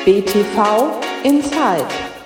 BTV Inside.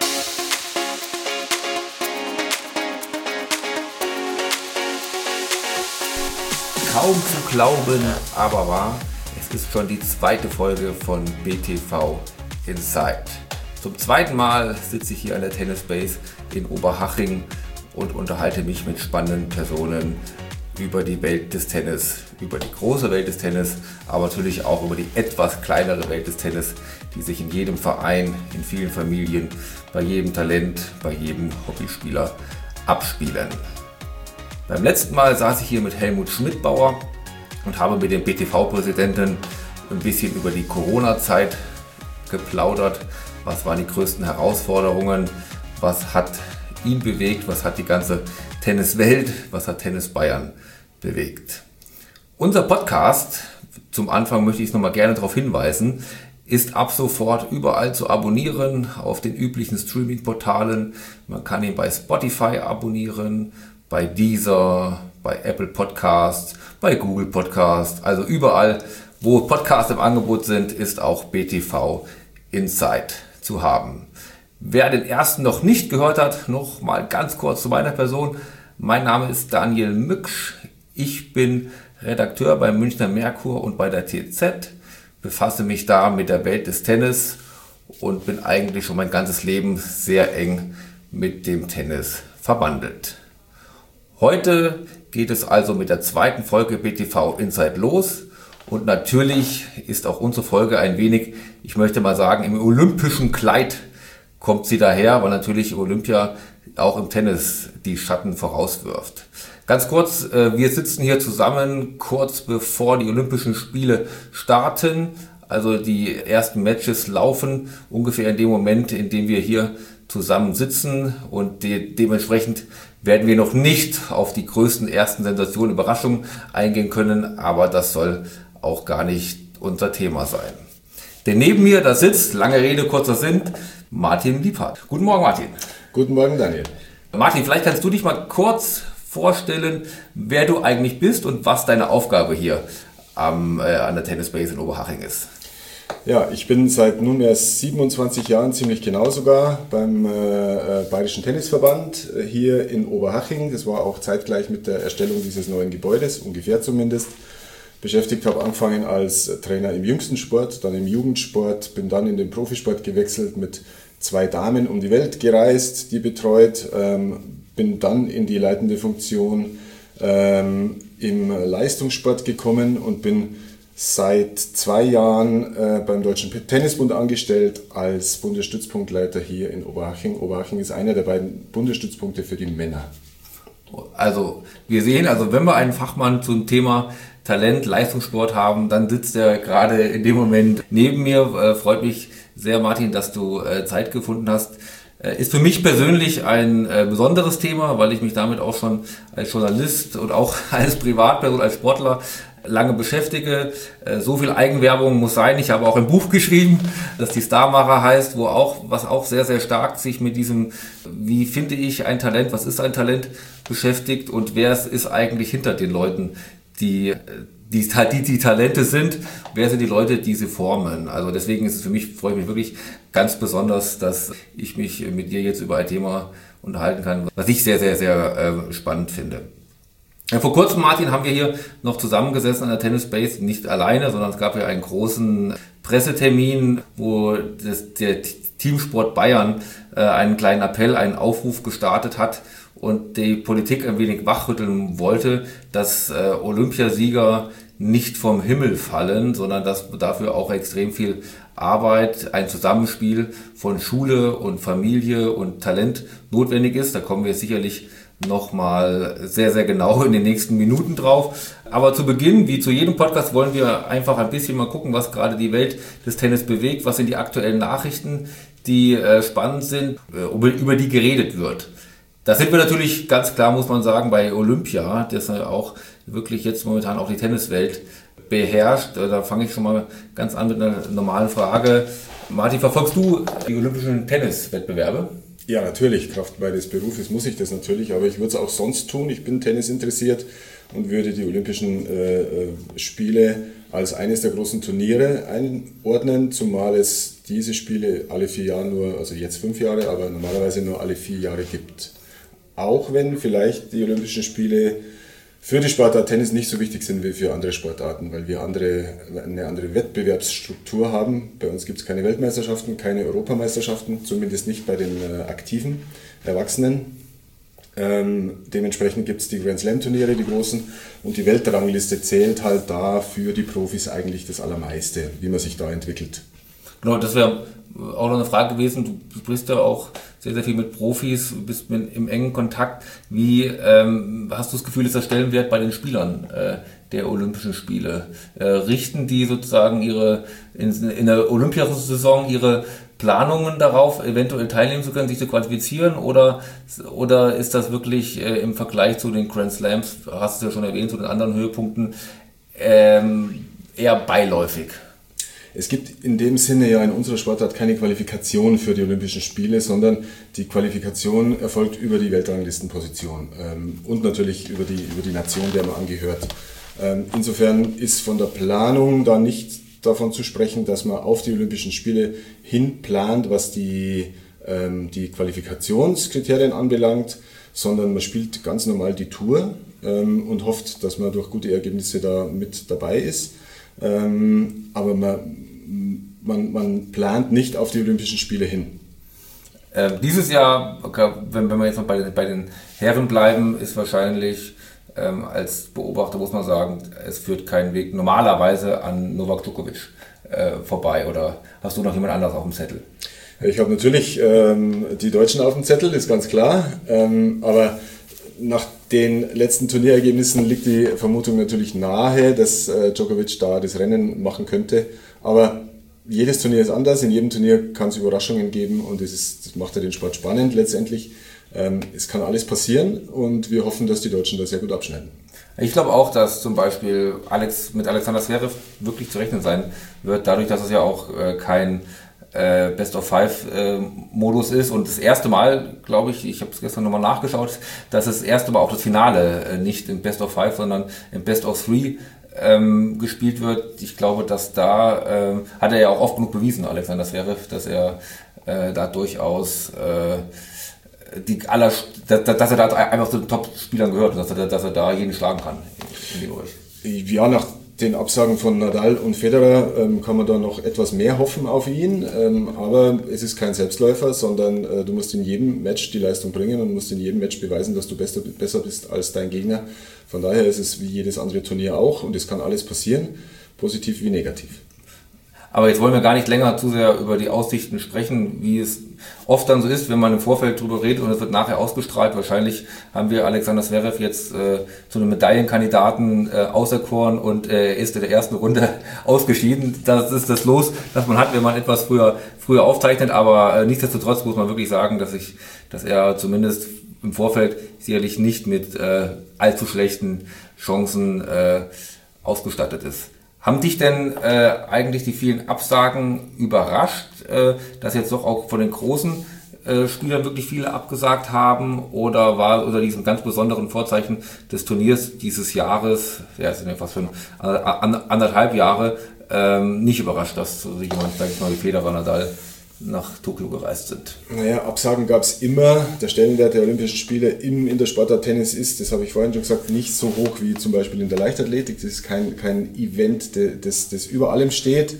Kaum zu glauben, aber wahr, es ist schon die zweite Folge von BTV Inside. Zum zweiten Mal sitze ich hier an der Tennis Base in Oberhaching und unterhalte mich mit spannenden Personen über die Welt des Tennis, über die große Welt des Tennis, aber natürlich auch über die etwas kleinere Welt des Tennis, die sich in jedem Verein, in vielen Familien, bei jedem Talent, bei jedem Hobbyspieler abspielen. Beim letzten Mal saß ich hier mit Helmut Schmidbauer und habe mit dem BTV-Präsidenten ein bisschen über die Corona-Zeit geplaudert. Was waren die größten Herausforderungen? Was hat ihn bewegt? Was hat die ganze Tenniswelt? Was hat Tennis Bayern bewegt? Unser Podcast, zum Anfang möchte ich es nochmal gerne darauf hinweisen, ist ab sofort überall zu abonnieren, auf den üblichen Streaming-Portalen. Man kann ihn bei Spotify abonnieren, bei Deezer, bei Apple Podcasts, bei Google Podcasts, also überall, wo Podcasts im Angebot sind, ist auch BTV Inside zu haben. Wer den ersten noch nicht gehört hat, noch mal ganz kurz zu meiner Person. Mein Name ist Daniel Mücksch. Ich bin Redakteur beim Münchner Merkur und bei der TZ, befasse mich da mit der Welt des Tennis und bin eigentlich schon mein ganzes Leben sehr eng mit dem Tennis verbandelt. Heute geht es also mit der zweiten Folge BTV Inside los und natürlich ist auch unsere Folge ein wenig, ich möchte mal sagen, im olympischen Kleid kommt sie daher, weil natürlich Olympia auch im Tennis die Schatten vorauswirft. Ganz kurz, wir sitzen hier zusammen kurz bevor die Olympischen Spiele starten. Also die ersten Matches laufen ungefähr in dem Moment, in dem wir hier zusammen sitzen und dementsprechend werden wir noch nicht auf die größten ersten Sensationen, Überraschungen eingehen können, aber das soll auch gar nicht unser Thema sein. Denn neben mir, da sitzt, lange Rede, kurzer Sinn, Martin Liebhardt. Guten Morgen, Martin. Guten Morgen, Daniel. Martin, vielleicht kannst du dich mal kurz vorstellen, wer du eigentlich bist und was deine Aufgabe hier an der Tennis Base in Oberhaching ist. Ja, ich bin seit nunmehr 27 Jahren, ziemlich genau sogar, beim Bayerischen Tennisverband hier in Oberhaching. Das war auch zeitgleich mit der Erstellung dieses neuen Gebäudes, ungefähr zumindest. Beschäftigt habe angefangen als Trainer im jüngsten Sport, dann im Jugendsport, bin dann in den Profisport gewechselt, mit 2 Damen um die Welt gereist, die betreut, bin dann in die leitende Funktion im Leistungssport gekommen und bin seit 2 Jahren beim Deutschen Tennisbund angestellt als Bundesstützpunktleiter hier in Oberhaching. Oberhaching ist einer der beiden Bundesstützpunkte für die Männer. Also wir sehen, also wenn wir einen Fachmann zum Thema Talent, Leistungssport haben, dann sitzt er gerade in dem Moment neben mir. Freut mich sehr, Martin, dass du Zeit gefunden hast. Ist für mich persönlich ein besonderes Thema, weil ich mich damit auch schon als Journalist und auch als Privatperson, als Sportler lange beschäftige. So viel Eigenwerbung muss sein. Ich habe auch ein Buch geschrieben, das die Starmacher heißt, was auch sehr, sehr stark sich mit diesem, wie finde ich ein Talent, was ist ein Talent, beschäftigt und wer ist eigentlich hinter den Leuten, die Talente sind, wer sind die Leute, die sie formen. Also deswegen ist es für mich, freue ich mich wirklich ganz besonders, dass ich mich mit dir jetzt über ein Thema unterhalten kann, was ich sehr, sehr, sehr spannend finde. Vor kurzem, Martin, haben wir hier noch zusammengesessen an der Tennis Base, nicht alleine, sondern es gab ja einen großen Pressetermin, wo der Teamsport Bayern einen kleinen Appell, einen Aufruf gestartet hat und die Politik ein wenig wachrütteln wollte, dass Olympiasieger nicht vom Himmel fallen, sondern dass dafür auch extrem viel Arbeit, ein Zusammenspiel von Schule und Familie und Talent notwendig ist. Da kommen wir sicherlich nochmal sehr, sehr genau in den nächsten Minuten drauf. Aber zu Beginn, wie zu jedem Podcast, wollen wir einfach ein bisschen mal gucken, was gerade die Welt des Tennis bewegt, was sind die aktuellen Nachrichten, die spannend sind, über die geredet wird. Da sind wir natürlich ganz klar, muss man sagen, bei Olympia, das ja auch wirklich jetzt momentan auch die Tenniswelt beherrscht. Da fange ich schon mal ganz an mit einer normalen Frage. Martin, verfolgst du die olympischen Tenniswettbewerbe? Ja, natürlich, Kraft meines Berufes muss ich das natürlich, aber ich würde es auch sonst tun. Ich bin Tennis interessiert und würde die Olympischen Spiele als eines der großen Turniere einordnen, zumal es diese Spiele alle 4 Jahre nur, also jetzt 5 Jahre, aber normalerweise nur alle 4 Jahre gibt. Auch wenn vielleicht die Olympischen Spiele für die Sportart Tennis nicht so wichtig sind wie für andere Sportarten, weil wir eine andere Wettbewerbsstruktur haben. Bei uns gibt es keine Weltmeisterschaften, keine Europameisterschaften, zumindest nicht bei den aktiven Erwachsenen. Dementsprechend gibt es die Grand Slam Turniere, die großen, und die Weltrangliste zählt halt da für die Profis eigentlich das Allermeiste, wie man sich da entwickelt. Genau, das wäre auch noch eine Frage gewesen. Du sprichst ja auch sehr, sehr viel mit Profis, bist im engen Kontakt. Wie hast du das Gefühl, ist der Stellenwert bei den Spielern der Olympischen Spiele? Richten die sozusagen in der Olympiasaison ihre Planungen darauf, eventuell teilnehmen zu können, sich zu qualifizieren, oder ist das wirklich im Vergleich zu den Grand Slams, hast du ja schon erwähnt, zu den anderen Höhepunkten, eher beiläufig? Es gibt in dem Sinne ja in unserer Sportart keine Qualifikation für die Olympischen Spiele, sondern die Qualifikation erfolgt über die Weltranglistenposition und natürlich über die Nation, der man angehört. Insofern ist von der Planung da nicht davon zu sprechen, dass man auf die Olympischen Spiele hin plant, was die Qualifikationskriterien anbelangt, sondern man spielt ganz normal die Tour und hofft, dass man durch gute Ergebnisse da mit dabei ist. Aber man plant nicht auf die Olympischen Spiele hin. Dieses Jahr, wenn wir jetzt noch bei den Herren bleiben, ist wahrscheinlich als Beobachter, muss man sagen, es führt kein Weg normalerweise an Novak Djokovic vorbei. Oder hast du noch jemand anderes auf dem Zettel? Ich habe natürlich die Deutschen auf dem Zettel, ist ganz klar. Aber nach den letzten Turnierergebnissen liegt die Vermutung natürlich nahe, dass Djokovic da das Rennen machen könnte. Aber jedes Turnier ist anders, in jedem Turnier kann es Überraschungen geben und das macht ja den Sport spannend letztendlich. Es kann alles passieren und wir hoffen, dass die Deutschen da sehr gut abschneiden. Ich glaube auch, dass zum Beispiel mit Alexander Zverev wirklich zu rechnen sein wird, dadurch, dass es ja auch kein Best-of-Five-Modus ist und das erste Mal, glaube ich habe es gestern nochmal nachgeschaut, dass das erste Mal auch das Finale nicht im Best-of-Five, sondern im Best-of-Three gespielt wird. Ich glaube, dass da hat er ja auch oft genug bewiesen, Alexander Zverev, dass er da durchaus dass er da einfach zu den Top-Spielern gehört und dass er da jeden schlagen kann in dem Bereich. Ja, nach den Absagen von Nadal und Federer kann man da noch etwas mehr hoffen auf ihn, aber es ist kein Selbstläufer, sondern du musst in jedem Match die Leistung bringen und musst in jedem Match beweisen, dass du besser bist als dein Gegner. Von daher ist es wie jedes andere Turnier auch und es kann alles passieren, positiv wie negativ. Aber jetzt wollen wir gar nicht länger zu sehr über die Aussichten sprechen, wie es oft dann so ist, wenn man im Vorfeld drüber redet und es wird nachher ausgestrahlt. Wahrscheinlich haben wir Alexander Zverev jetzt zu einem Medaillenkandidaten auserkoren und er ist in der ersten Runde ausgeschieden. Das ist das Los, das man hat, wenn man etwas früher aufzeichnet. Aber nichtsdestotrotz muss man wirklich sagen, dass er zumindest im Vorfeld sicherlich nicht mit allzu schlechten Chancen ausgestattet ist. Haben dich denn eigentlich die vielen Absagen überrascht, dass jetzt doch auch von den großen Spielern wirklich viele abgesagt haben, oder war unter diesem ganz besonderen Vorzeichen des Turniers dieses Jahres, ja, es sind ja fast schon 1,5 Jahre, nicht überrascht, dass so jemand, sag ich mal, wie Federer, Nadal nach Tokio gereist sind? Naja, Absagen gab es immer. Der Stellenwert der Olympischen Spiele in der Sportart Tennis ist, das habe ich vorhin schon gesagt, nicht so hoch wie zum Beispiel in der Leichtathletik. Das ist kein Event, das über allem steht.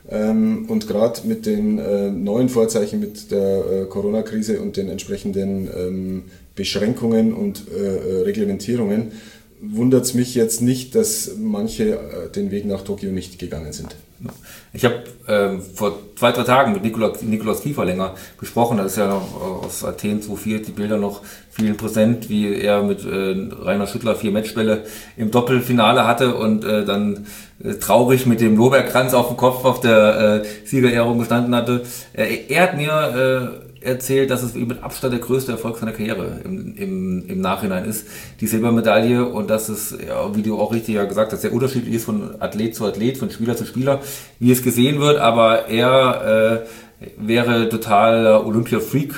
Und gerade mit den neuen Vorzeichen, mit der Corona-Krise und den entsprechenden Beschränkungen und Reglementierungen, wundert es mich jetzt nicht, dass manche den Weg nach Tokio nicht gegangen sind. Ich habe vor 2-3 Tagen mit Nikolaus Kieferlänger gesprochen, das ist ja noch aus Athen 2004, die Bilder noch vielen präsent, wie er mit Rainer Schüttler 4 Matchbälle im Doppelfinale hatte und dann traurig mit dem Lorbeerkranz auf dem Kopf auf der Siegerehrung gestanden hatte. Er hat mir erzählt, dass es für ihn mit Abstand der größte Erfolg seiner Karriere im Nachhinein ist, die Silbermedaille, und dass es, ja, wie du auch richtig ja gesagt hast, sehr unterschiedlich ist von Athlet zu Athlet, von Spieler zu Spieler, wie es gesehen wird, aber er wäre totaler Olympia-Freak,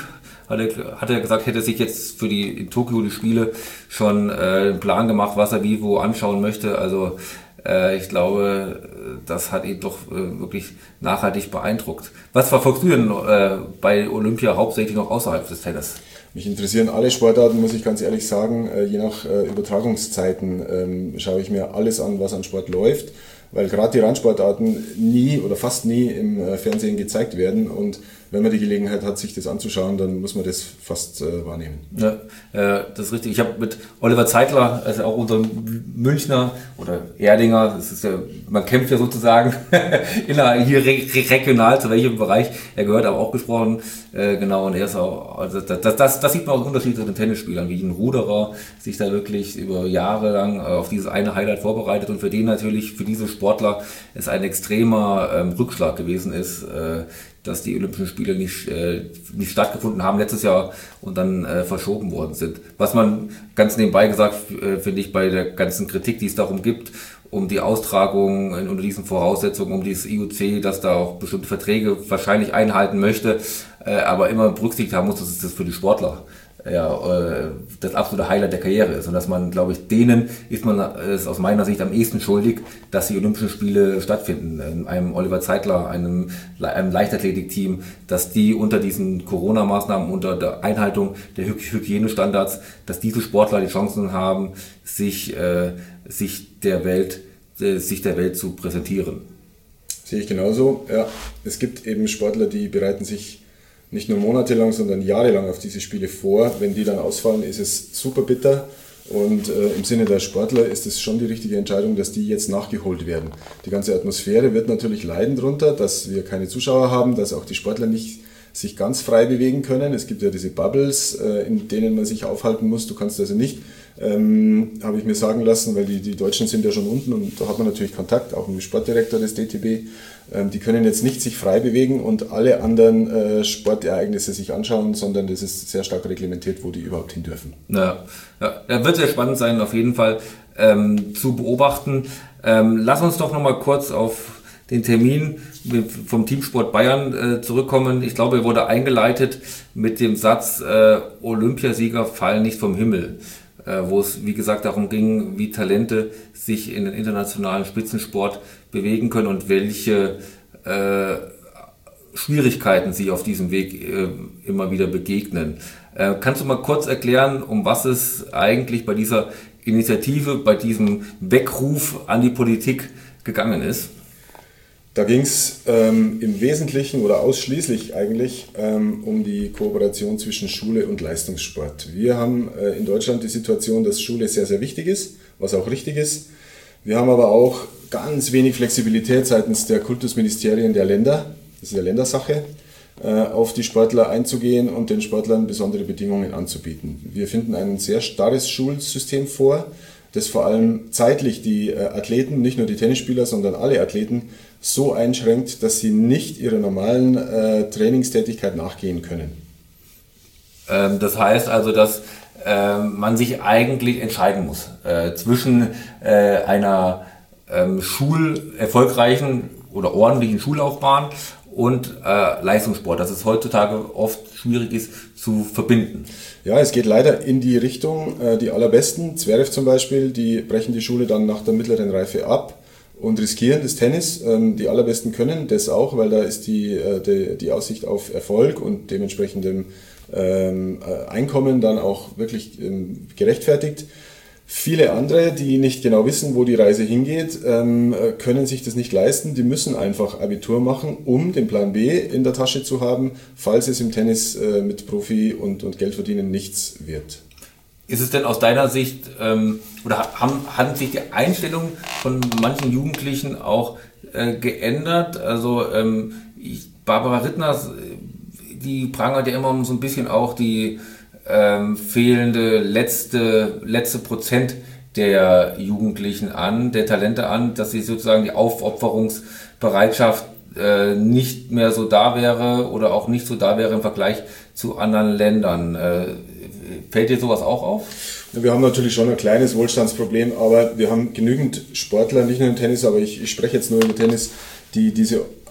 hat er gesagt, hätte sich jetzt für in Tokio die Spiele schon einen Plan gemacht, was er wie wo anschauen möchte. Also ich glaube, das hat ihn doch wirklich nachhaltig beeindruckt. Was verfolgst du denn bei Olympia hauptsächlich noch außerhalb des Tennis? Mich interessieren alle Sportarten, muss ich ganz ehrlich sagen. Je nach Übertragungszeiten schaue ich mir alles an, was an Sport läuft, weil gerade die Randsportarten nie oder fast nie im Fernsehen gezeigt werden. Und wenn man die Gelegenheit hat, sich das anzuschauen, dann muss man das fast wahrnehmen. Ja, das ist richtig. Ich habe mit Oliver Zeitler, also auch unser Münchner oder Erdinger, das ist ja, man kämpft ja sozusagen hier regional, zu welchem Bereich er gehört, aber auch gesprochen. Genau, und er ist auch, also das sieht man auch Unterschied zu den Tennisspielern, wie ein Ruderer sich da wirklich über Jahre lang auf dieses eine Highlight vorbereitet und für den natürlich, für diese Sportler, es ein extremer Rückschlag gewesen ist, dass die Olympischen Spiele nicht stattgefunden haben letztes Jahr und dann verschoben worden sind. Was man ganz nebenbei gesagt, finde ich, bei der ganzen Kritik, die es darum gibt, um die Austragung unter diesen Voraussetzungen, um dieses IOC, das da auch bestimmte Verträge wahrscheinlich einhalten möchte, aber immer berücksichtigt haben muss, dass das für die Sportler das absolute Highlight der Karriere ist. Und dass man, glaube ich, denen ist aus meiner Sicht am ehesten schuldig, dass die Olympischen Spiele stattfinden. Einem Oliver Zeitler, einem Leichtathletikteam, dass die unter diesen Corona-Maßnahmen, unter der Einhaltung der Hygienestandards, dass diese Sportler die Chancen haben, sich der Welt zu präsentieren. Sehe ich genauso. Ja, es gibt eben Sportler, die bereiten sich nicht nur monatelang, sondern jahrelang auf diese Spiele vor. Wenn die dann ausfallen, ist es super bitter. Und im Sinne der Sportler ist es schon die richtige Entscheidung, dass die jetzt nachgeholt werden. Die ganze Atmosphäre wird natürlich leiden darunter, dass wir keine Zuschauer haben, dass auch die Sportler nicht sich ganz frei bewegen können. Es gibt ja diese Bubbles, in denen man sich aufhalten muss. Du kannst also nicht, habe ich mir sagen lassen, weil die Deutschen sind ja schon unten und da hat man natürlich Kontakt, auch mit dem Sportdirektor des DTB. Die können jetzt nicht sich frei bewegen und alle anderen Sportereignisse sich anschauen, sondern das ist sehr stark reglementiert, wo die überhaupt hin dürfen. Ja, wird sehr spannend sein, auf jeden Fall zu beobachten. Lass uns doch nochmal kurz auf den Termin vom Teamsport Bayern zurückkommen. Ich glaube, er wurde eingeleitet mit dem Satz, Olympiasieger fallen nicht vom Himmel, wo es, wie gesagt, darum ging, wie Talente sich in den internationalen Spitzensport bewegen können und welche Schwierigkeiten sie auf diesem Weg immer wieder begegnen. Kannst du mal kurz erklären, um was es eigentlich bei dieser Initiative, bei diesem Weckruf an die Politik gegangen ist? Da ging es im Wesentlichen oder ausschließlich eigentlich um die Kooperation zwischen Schule und Leistungssport. Wir haben in Deutschland die Situation, dass Schule sehr, sehr wichtig ist, was auch richtig ist. Wir haben aber auch ganz wenig Flexibilität seitens der Kultusministerien der Länder, das ist ja Ländersache, auf die Sportler einzugehen und den Sportlern besondere Bedingungen anzubieten. Wir finden ein sehr starres Schulsystem vor, das vor allem zeitlich die Athleten, nicht nur die Tennisspieler, sondern alle Athleten, so einschränkt, dass sie nicht ihrer normalen Trainingstätigkeit nachgehen können. Das heißt also, dass man sich eigentlich entscheiden muss zwischen einer erfolgreichen oder ordentlichen Schullaufbahn und Leistungssport, dass es heutzutage oft schwierig ist zu verbinden. Ja, es geht leider in die Richtung, die allerbesten, Zverev zum Beispiel, die brechen die Schule dann nach der mittleren Reife ab und riskieren das Tennis. Die allerbesten können das auch, weil da ist die Aussicht auf Erfolg und dementsprechendem Einkommen dann auch wirklich gerechtfertigt. Viele andere, die nicht genau wissen, wo die Reise hingeht, können sich das nicht leisten. Die müssen einfach Abitur machen, um den Plan B in der Tasche zu haben, falls es im Tennis mit Profi und Geldverdienen nichts wird. Ist es denn aus deiner Sicht, oder hat sich die Einstellung von manchen Jugendlichen auch geändert? Also Barbara Rittner, die prangert ja immer so ein bisschen auch die fehlende letzte Prozent der Jugendlichen an, der Talente an, dass sie sozusagen die Aufopferungsbereitschaft nicht mehr so da wäre oder auch nicht so da wäre im Vergleich zu anderen Ländern. Fällt dir sowas auch auf? Wir haben natürlich schon ein kleines Wohlstandsproblem, aber wir haben genügend Sportler, nicht nur im Tennis, aber ich spreche jetzt nur über Tennis, die diese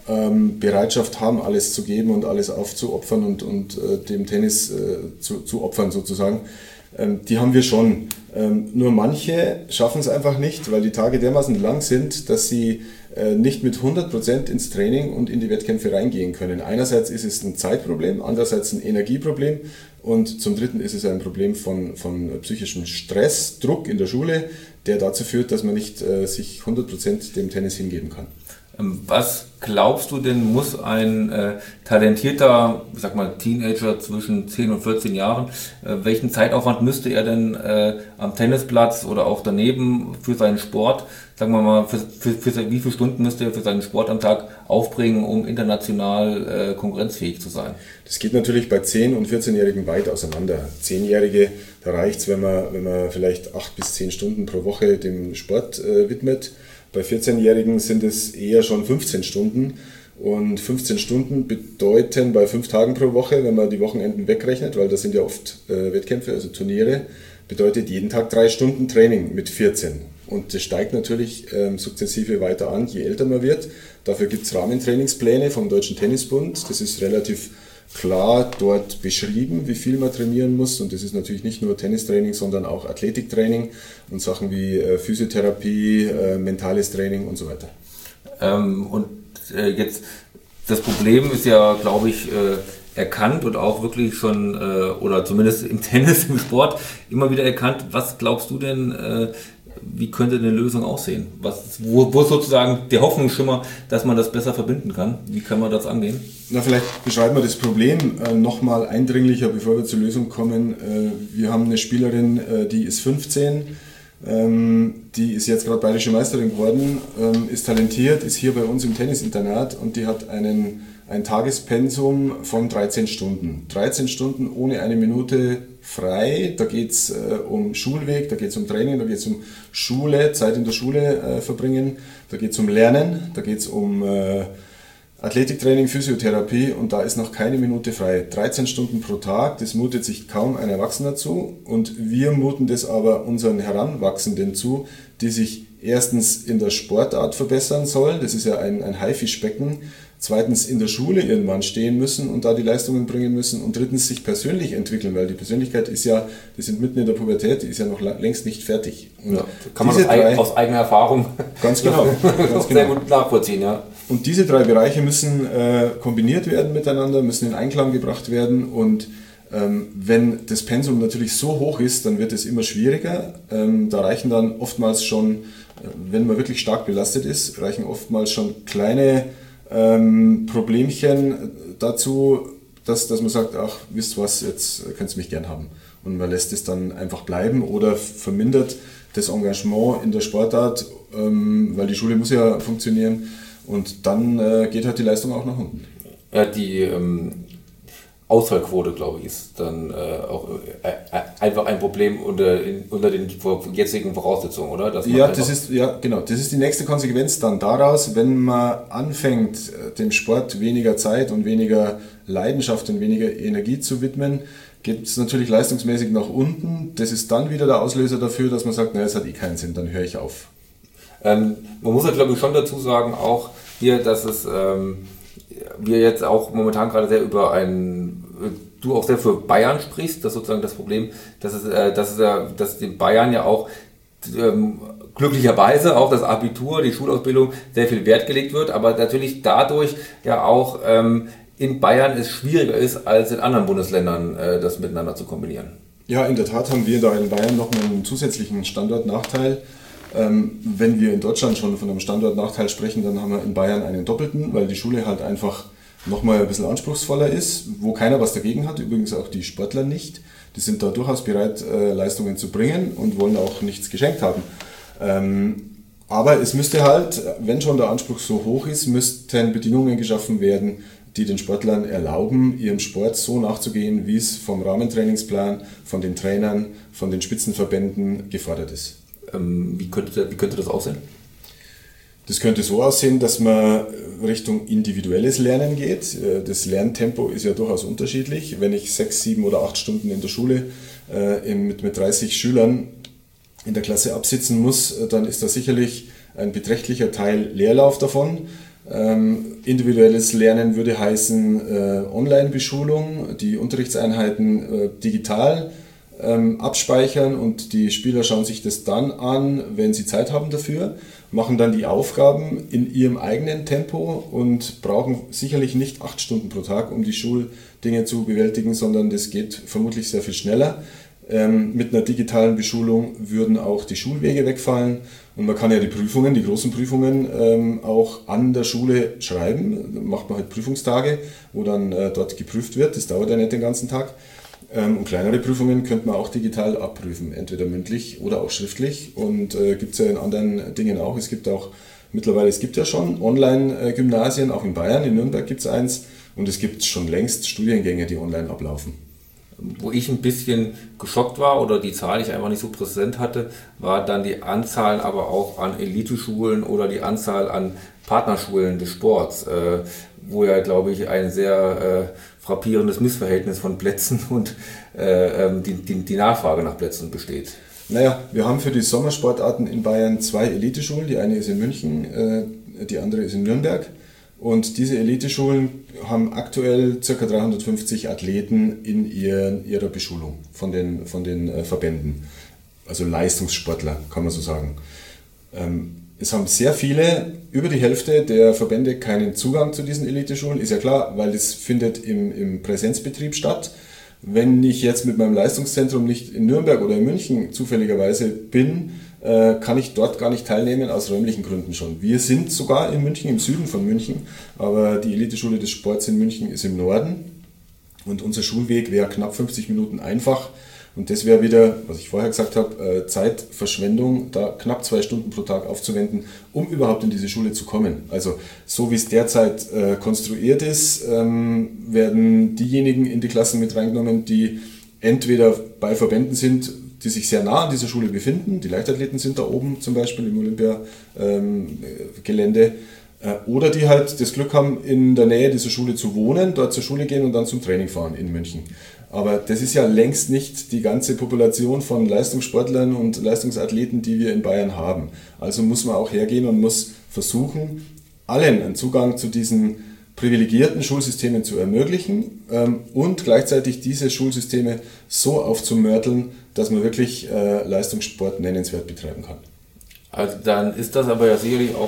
Bereitschaft haben, alles zu geben und alles aufzuopfern und dem Tennis zu opfern sozusagen. Die haben wir schon. Nur manche schaffen es einfach nicht, weil die Tage dermaßen lang sind, dass sie nicht mit 100% ins Training und in die Wettkämpfe reingehen können. Einerseits ist es ein Zeitproblem, andererseits ein Energieproblem und zum Dritten ist es ein Problem von psychischem Stress, Druck in der Schule, der dazu führt, dass man nicht sich 100% dem Tennis hingeben kann. Was glaubst du denn, muss ein talentierter, ich sag mal, Teenager zwischen 10 und 14 Jahren, welchen Zeitaufwand müsste er denn am Tennisplatz oder auch daneben für seinen Sport, sagen wir mal, für wie viele Stunden müsste er für seinen Sport am Tag aufbringen, um international konkurrenzfähig zu sein? Das geht natürlich bei 10- und 14-Jährigen weit auseinander. 10-Jährige, da reicht es, wenn man vielleicht 8 bis 10 Stunden pro Woche dem Sport widmet. Bei 14-Jährigen sind es eher schon 15 Stunden und 15 Stunden bedeuten bei 5 Tagen pro Woche, wenn man die Wochenenden wegrechnet, weil das sind ja oft Wettkämpfe, also Turniere, bedeutet jeden Tag 3 Stunden Training mit 14. Und das steigt natürlich sukzessive weiter an, je älter man wird. Dafür gibt es Rahmentrainingspläne vom Deutschen Tennisbund. Das ist relativ klar dort beschrieben, wie viel man trainieren muss. Und das ist natürlich nicht nur Tennistraining, sondern auch Athletiktraining und Sachen wie Physiotherapie, mentales Training und so weiter. Jetzt, das Problem ist ja, glaube ich, erkannt und auch wirklich schon, oder zumindest im Tennis, im Sport, immer wieder erkannt. Was glaubst du denn, wie könnte eine Lösung aussehen? Wo ist sozusagen der Hoffnungsschimmer, dass man das besser verbinden kann? Wie kann man das angehen? Na, vielleicht beschreiben wir das Problem nochmal eindringlicher, bevor wir zur Lösung kommen. Wir haben eine Spielerin, die ist 15, die ist jetzt gerade bayerische Meisterin geworden, ist talentiert, ist hier bei uns im Tennisinternat und die hat ein Tagespensum von 13 Stunden. 13 Stunden ohne eine Minute frei. Da geht es um Schulweg, da geht es um Training, da geht es um Schule, Zeit in der Schule verbringen, da geht es um Lernen, da geht es um Athletiktraining, Physiotherapie und da ist noch keine Minute frei. 13 Stunden pro Tag, das mutet sich kaum ein Erwachsener zu und wir muten das aber unseren Heranwachsenden zu, die sich erstens in der Sportart verbessern sollen, das ist ja ein Haifischbecken, zweitens in der Schule ihren Mann stehen müssen und da die Leistungen bringen müssen und drittens sich persönlich entwickeln, weil die Persönlichkeit ist ja, die sind mitten in der Pubertät, die ist ja noch längst nicht fertig. Und ja, kann man aus eigener Erfahrung ganz genau, sehr gut nachvollziehen. Ja. Und diese 3 Bereiche müssen kombiniert werden miteinander, müssen in Einklang gebracht werden und wenn das Pensum natürlich so hoch ist, dann wird es immer schwieriger. Da reichen dann oftmals schon, wenn man wirklich stark belastet ist, reichen oftmals schon kleine Problemchen dazu, dass man sagt, ach, wisst was, jetzt könnt ihr mich gern haben. Und man lässt es dann einfach bleiben oder vermindert das Engagement in der Sportart, weil die Schule muss ja funktionieren und dann geht halt die Leistung auch nach unten. Ja, die Ausfallquote, glaube ich, ist dann auch einfach ein Problem unter den jetzigen Voraussetzungen, oder? Das ist die nächste Konsequenz dann daraus, wenn man anfängt, dem Sport weniger Zeit und weniger Leidenschaft und weniger Energie zu widmen, geht es natürlich leistungsmäßig nach unten. Das ist dann wieder der Auslöser dafür, dass man sagt, es hat keinen Sinn, dann höre ich auf. Man muss ja, glaube ich, schon dazu sagen, auch hier, dass es wir jetzt auch momentan gerade sehr du auch sehr für Bayern sprichst, das ist sozusagen das Problem, dass den Bayern ja auch glücklicherweise auch das Abitur, die Schulausbildung sehr viel Wert gelegt wird, aber natürlich dadurch ja auch in Bayern es schwieriger ist, als in anderen Bundesländern das miteinander zu kombinieren. Ja, in der Tat haben wir da in Bayern noch einen zusätzlichen Standortnachteil. Wenn wir in Deutschland schon von einem Standortnachteil sprechen, dann haben wir in Bayern einen doppelten, weil die Schule halt einfach nochmal ein bisschen anspruchsvoller ist, wo keiner was dagegen hat, übrigens auch die Sportler nicht. Die sind da durchaus bereit, Leistungen zu bringen und wollen auch nichts geschenkt haben. Aber es müsste halt, wenn schon der Anspruch so hoch ist, müssten Bedingungen geschaffen werden, die den Sportlern erlauben, ihrem Sport so nachzugehen, wie es vom Rahmentrainingsplan, von den Trainern, von den Spitzenverbänden gefordert ist. Wie könnte das aussehen? Das könnte so aussehen, dass man Richtung individuelles Lernen geht. Das Lerntempo ist ja durchaus unterschiedlich. Wenn ich 6, 7 oder 8 Stunden in der Schule mit 30 Schülern in der Klasse absitzen muss, dann ist da sicherlich ein beträchtlicher Teil Leerlauf davon. Individuelles Lernen würde heißen Online-Beschulung, die Unterrichtseinheiten digital abspeichern und die Spieler schauen sich das dann an, wenn sie Zeit haben dafür, machen dann die Aufgaben in ihrem eigenen Tempo und brauchen sicherlich nicht 8 Stunden pro Tag, um die Schuldinge zu bewältigen, sondern das geht vermutlich sehr viel schneller. Mit einer digitalen Beschulung würden auch die Schulwege wegfallen und man kann ja die Prüfungen, die großen Prüfungen auch an der Schule schreiben. Dann macht man halt Prüfungstage, wo dann dort geprüft wird, das dauert ja nicht den ganzen Tag. Und kleinere Prüfungen könnte man auch digital abprüfen, entweder mündlich oder auch schriftlich. Und gibt es ja in anderen Dingen auch. Es gibt ja schon Online-Gymnasien, auch in Bayern, in Nürnberg gibt es eins. Und es gibt schon längst Studiengänge, die online ablaufen. Wo ich ein bisschen geschockt war oder die Zahl ich einfach nicht so präsent hatte, war dann die Anzahl aber auch an Eliteschulen oder die Anzahl an Partnerschulen des Sports, wo ja, glaube ich, ein sehr frappierendes Missverhältnis von Plätzen und die Nachfrage nach Plätzen besteht. Naja, wir haben für die Sommersportarten in Bayern 2 Eliteschulen. Die eine ist in München, die andere ist in Nürnberg. Und diese Eliteschulen haben aktuell ca. 350 Athleten in ihrer Beschulung von den Verbänden. Also Leistungssportler, kann man so sagen. Es haben sehr viele, über die Hälfte der Verbände, keinen Zugang zu diesen Eliteschulen. Ist ja klar, weil es findet im Präsenzbetrieb statt. Wenn ich jetzt mit meinem Leistungszentrum nicht in Nürnberg oder in München zufälligerweise bin, kann ich dort gar nicht teilnehmen, aus räumlichen Gründen schon. Wir sind sogar in München, im Süden von München, aber die Eliteschule des Sports in München ist im Norden und unser Schulweg wäre knapp 50 Minuten einfach und das wäre wieder, was ich vorher gesagt habe, Zeitverschwendung, da knapp 2 Stunden pro Tag aufzuwenden, um überhaupt in diese Schule zu kommen. Also so wie es derzeit konstruiert ist, werden diejenigen in die Klassen mit reingenommen, die entweder bei Verbänden sind, die sich sehr nah an dieser Schule befinden. Die Leichtathleten sind da oben zum Beispiel im Olympiagelände. Oder die halt das Glück haben, in der Nähe dieser Schule zu wohnen, dort zur Schule gehen und dann zum Training fahren in München. Aber das ist ja längst nicht die ganze Population von Leistungssportlern und Leistungsathleten, die wir in Bayern haben. Also muss man auch hergehen und muss versuchen, allen einen Zugang zu diesen privilegierten Schulsystemen zu ermöglichen und gleichzeitig diese Schulsysteme so aufzumörteln, dass man wirklich Leistungssport nennenswert betreiben kann. Also dann ist das aber ja sicherlich auch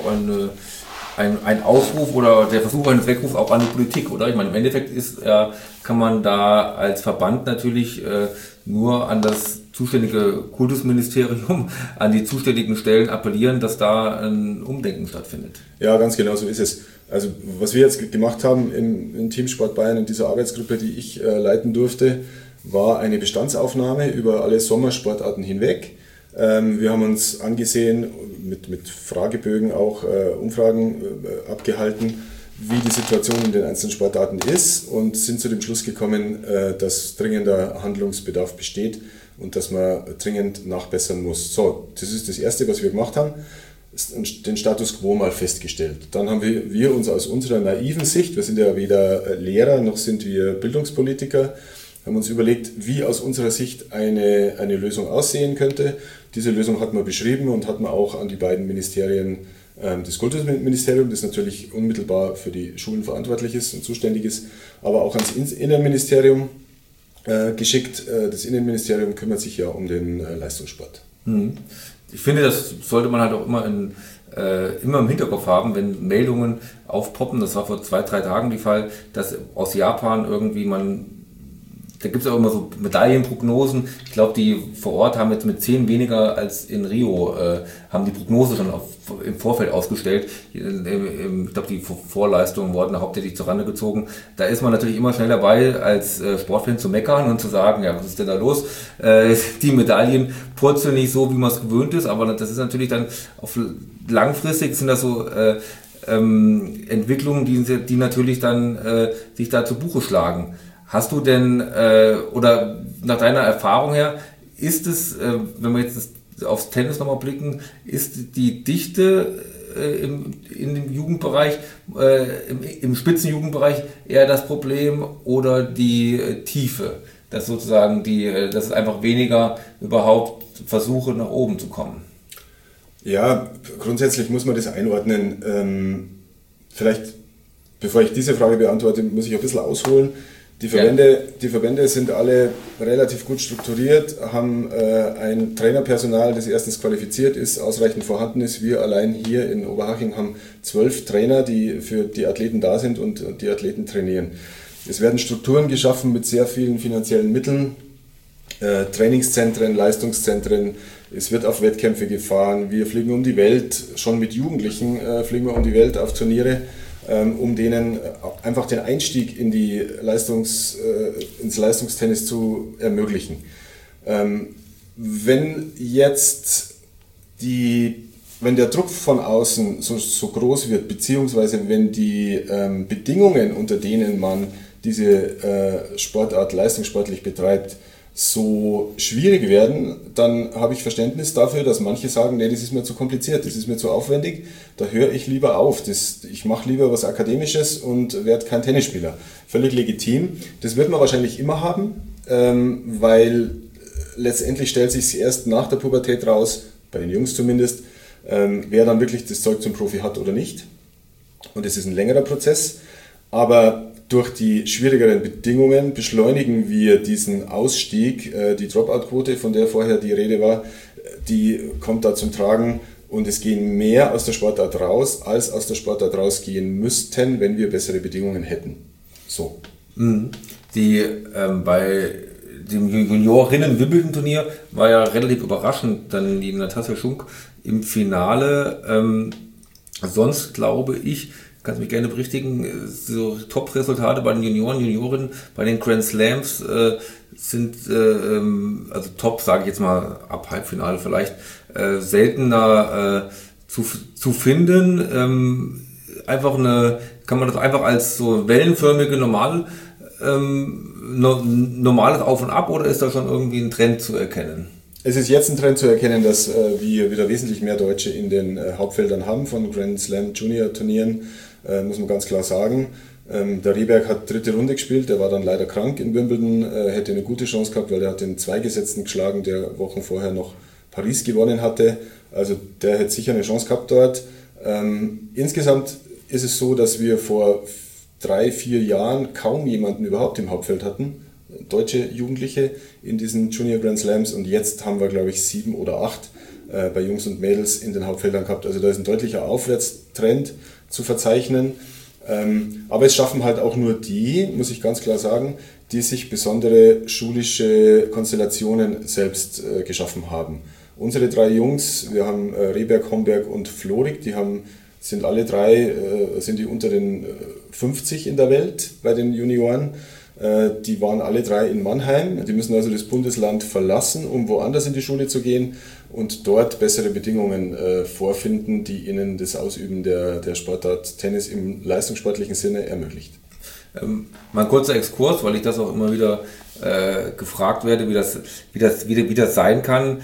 ein Aufruf oder der Versuch eines Weckrufs auch an die Politik, oder? Ich meine, im Endeffekt kann man da als Verband natürlich nur an das zuständige Kultusministerium, an die zuständigen Stellen appellieren, dass da ein Umdenken stattfindet. Ja, ganz genau so ist es. Also was wir jetzt gemacht haben in Teamsport Bayern, in dieser Arbeitsgruppe, die ich leiten durfte, war eine Bestandsaufnahme über alle Sommersportarten hinweg. Wir haben uns angesehen, mit Fragebögen auch Umfragen abgehalten, wie die Situation in den einzelnen Sportarten ist und sind zu dem Schluss gekommen, dass dringender Handlungsbedarf besteht und dass man dringend nachbessern muss. So, das ist das Erste, was wir gemacht haben, den Status quo mal festgestellt. Dann haben wir uns aus unserer naiven Sicht, wir sind ja weder Lehrer noch sind wir Bildungspolitiker, haben uns überlegt, wie aus unserer Sicht eine Lösung aussehen könnte. Diese Lösung hat man beschrieben und hat man auch an die beiden Ministerien, das Kultusministerium, das natürlich unmittelbar für die Schulen verantwortlich ist und zuständig ist, aber auch ans Innenministerium geschickt. Das Innenministerium kümmert sich ja um den Leistungssport. Ich finde, das sollte man halt auch immer im Hinterkopf haben, wenn Meldungen aufpoppen. Das war vor 2-3 Tagen der Fall, dass aus Japan irgendwie da gibt es auch immer so Medaillenprognosen. Ich glaube, die vor Ort haben jetzt mit 10 weniger als in Rio, haben die Prognose schon im Vorfeld ausgestellt. Ich glaube, die Vorleistungen wurden hauptsächlich zurande gezogen. Da ist man natürlich immer schnell dabei, als Sportfan zu meckern und zu sagen, ja, was ist denn da los? Die Medaillen purzeln nicht so, wie man es gewöhnt ist, aber das ist natürlich dann langfristig sind das so Entwicklungen, die natürlich dann sich da zu Buche schlagen. Hast du denn, oder nach deiner Erfahrung her, ist es, wenn wir jetzt aufs Tennis nochmal blicken, ist die Dichte in dem Jugendbereich, im Spitzenjugendbereich eher das Problem oder die Tiefe? Dass sozusagen dass es einfach weniger überhaupt Versuche nach oben zu kommen? Ja, grundsätzlich muss man das einordnen. Vielleicht, bevor ich diese Frage beantworte, muss ich ein bisschen ausholen. Die Verbände sind alle relativ gut strukturiert, haben ein Trainerpersonal, das erstens qualifiziert ist, ausreichend vorhanden ist. Wir allein hier in Oberhaching haben 12 Trainer, die für die Athleten da sind und die Athleten trainieren. Es werden Strukturen geschaffen mit sehr vielen finanziellen Mitteln, Trainingszentren, Leistungszentren. Es wird auf Wettkämpfe gefahren. Wir fliegen um die Welt, schon mit Jugendlichen fliegen wir um die Welt auf Turniere, um denen einfach den Einstieg in die ins Leistungstennis zu ermöglichen. Wenn der Druck von außen so groß wird, beziehungsweise wenn die Bedingungen, unter denen man diese Sportart leistungssportlich betreibt, so schwierig werden, dann habe ich Verständnis dafür, dass manche sagen, nee, das ist mir zu kompliziert, das ist mir zu aufwendig, da höre ich lieber auf, ich mache lieber was Akademisches und werde kein Tennisspieler. Völlig legitim. Das wird man wahrscheinlich immer haben, weil letztendlich stellt sich erst nach der Pubertät raus, bei den Jungs zumindest, wer dann wirklich das Zeug zum Profi hat oder nicht. Und es ist ein längerer Prozess, aber durch die schwierigeren Bedingungen beschleunigen wir diesen Ausstieg. Die Dropout-Quote, von der vorher die Rede war, die kommt da zum Tragen und es gehen mehr aus der Sportart raus, als aus der Sportart rausgehen müssten, wenn wir bessere Bedingungen hätten. So. Bei dem Juniorinnen-Wimbledon-Turnier war ja relativ überraschend dann die Natasja Schunk im Finale. Sonst glaube ich, kannst mich gerne berichtigen, so Top-Resultate bei den Juniorinnen, bei den Grand Slams sind, also top, sage ich jetzt mal, ab Halbfinale vielleicht, seltener zu finden. Kann man das einfach als so wellenförmige normales Auf und Ab, oder ist da schon irgendwie ein Trend zu erkennen? Es ist jetzt ein Trend zu erkennen, dass wir wieder wesentlich mehr Deutsche in den Hauptfeldern haben von Grand Slam Junior Turnieren, muss man ganz klar sagen. Der Rehberg hat 3. Runde gespielt, der war dann leider krank in Wimbledon, hätte eine gute Chance gehabt, weil er hat den Zweigesetzten geschlagen, der Wochen vorher noch Paris gewonnen hatte. Also der hätte sicher eine Chance gehabt dort. Insgesamt ist es so, dass wir vor 3-4 Jahren kaum jemanden überhaupt im Hauptfeld hatten, deutsche Jugendliche in diesen Junior Grand Slams, und jetzt haben wir, glaube ich, 7 oder 8 bei Jungs und Mädels in den Hauptfeldern gehabt. Also da ist ein deutlicher Aufwärtstrend zu verzeichnen. Aber es schaffen halt auch nur die, muss ich ganz klar sagen, die sich besondere schulische Konstellationen selbst geschaffen haben. Unsere 3 Jungs, wir haben Rehberg, Homberg und Florig, sind alle 3 sind die unter den 50 in der Welt bei den Junioren. Die waren alle 3 in Mannheim. Die müssen also das Bundesland verlassen, um woanders in die Schule zu gehen und dort bessere Bedingungen vorfinden, die ihnen das Ausüben der Sportart Tennis im leistungssportlichen Sinne ermöglicht. Mal ein kurzer Exkurs, weil ich das auch immer wieder gefragt werde, wie das sein kann.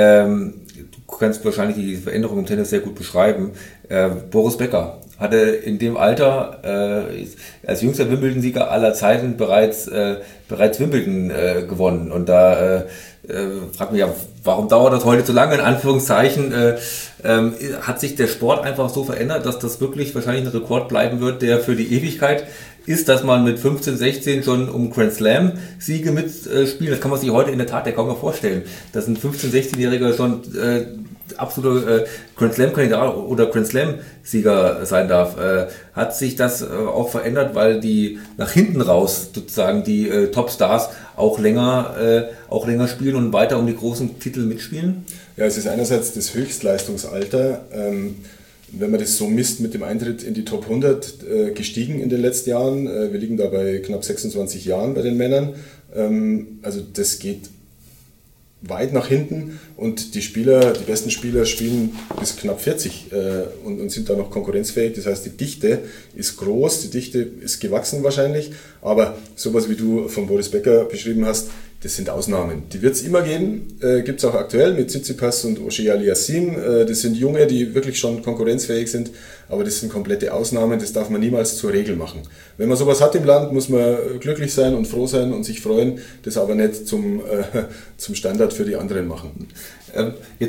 Du kannst wahrscheinlich die Veränderung im Tennis sehr gut beschreiben. Boris Becker hatte in dem Alter als jüngster Wimbledon-Sieger aller Zeiten bereits Wimbledon gewonnen. Und da fragt mich ja, warum dauert das heute so lange, in Anführungszeichen? Hat sich der Sport einfach so verändert, dass das wirklich wahrscheinlich ein Rekord bleiben wird, der für die Ewigkeit ist, dass man mit 15, 16 schon um Grand Slam Siege mitspielt? Das kann man sich heute in der Tat ja kaum mehr vorstellen, dass ein 15-, 16-Jähriger schon absoluter Grand Slam-Kandidat oder Grand Slam-Sieger sein darf. Hat sich das auch verändert, weil die nach hinten raus sozusagen die Top-Stars auch länger spielen und weiter um die großen Titel mitspielen? Ja, es ist einerseits das Höchstleistungsalter, wenn man das so misst, mit dem Eintritt in die Top 100 gestiegen in den letzten Jahren. Wir liegen da bei knapp 26 Jahren bei den Männern. Also das geht weit nach hinten, und die besten Spieler spielen bis knapp 40 und sind da noch konkurrenzfähig. Das heißt, die Dichte ist groß, die Dichte ist gewachsen wahrscheinlich, aber sowas wie du von Boris Becker beschrieben hast, das sind Ausnahmen. Die wird es immer geben, gibt es auch aktuell mit Tsitsipas und Auger-Aliassime. Das sind Junge, die wirklich schon konkurrenzfähig sind, aber das sind komplette Ausnahmen, das darf man niemals zur Regel machen. Wenn man sowas hat im Land, muss man glücklich sein und froh sein und sich freuen, das aber nicht zum Standard für die anderen machen. Jetzt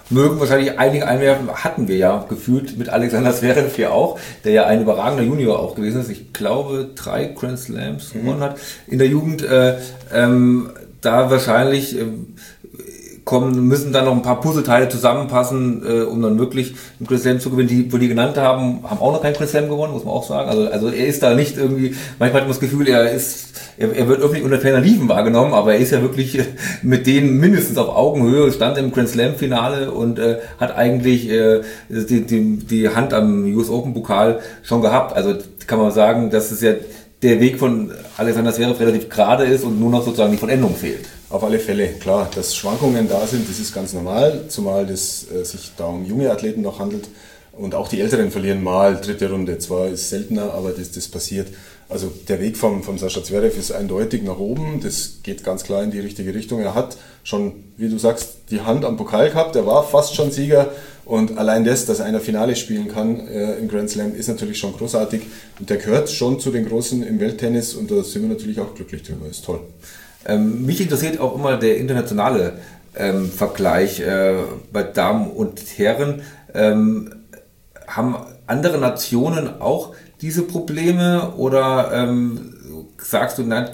mögen wahrscheinlich einige einwerfen, hatten wir ja gefühlt mit Alexander Zverev hier auch, der ja ein überragender Junior auch gewesen ist. Ich glaube 3 Grand Slams gewonnen hat in der Jugend. Da wahrscheinlich müssen dann noch ein paar Puzzleteile zusammenpassen, um dann wirklich einen Grand Slam zu gewinnen. Die, wo die genannt haben auch noch keinen Grand Slam gewonnen, muss man auch sagen. Also er ist da nicht irgendwie, manchmal hat man das Gefühl, er wird irgendwie unter ferner Liefen wahrgenommen, aber er ist ja wirklich mit denen mindestens auf Augenhöhe, stand im Grand Slam Finale und hat eigentlich die Hand am US Open Pokal schon gehabt. Also kann man sagen, dass es ja der Weg von Alexander Zverev relativ gerade ist und nur noch sozusagen die Vollendung fehlt. Auf alle Fälle, klar, dass Schwankungen da sind, das ist ganz normal, zumal es sich da um junge Athleten noch handelt und auch die Älteren verlieren mal dritte Runde. Zwar ist es seltener, aber das passiert. Also der Weg vom Sascha Zverev ist eindeutig nach oben, das geht ganz klar in die richtige Richtung. Er hat schon, wie du sagst, die Hand am Pokal gehabt, er war fast schon Sieger und allein das, dass einer Finale spielen kann im Grand Slam, ist natürlich schon großartig und der gehört schon zu den Großen im Welttennis und da sind wir natürlich auch glücklich drüber, ist toll. Mich interessiert auch immer der internationale Vergleich bei Damen und Herren. Haben andere Nationen auch diese Probleme oder sagst du, nein,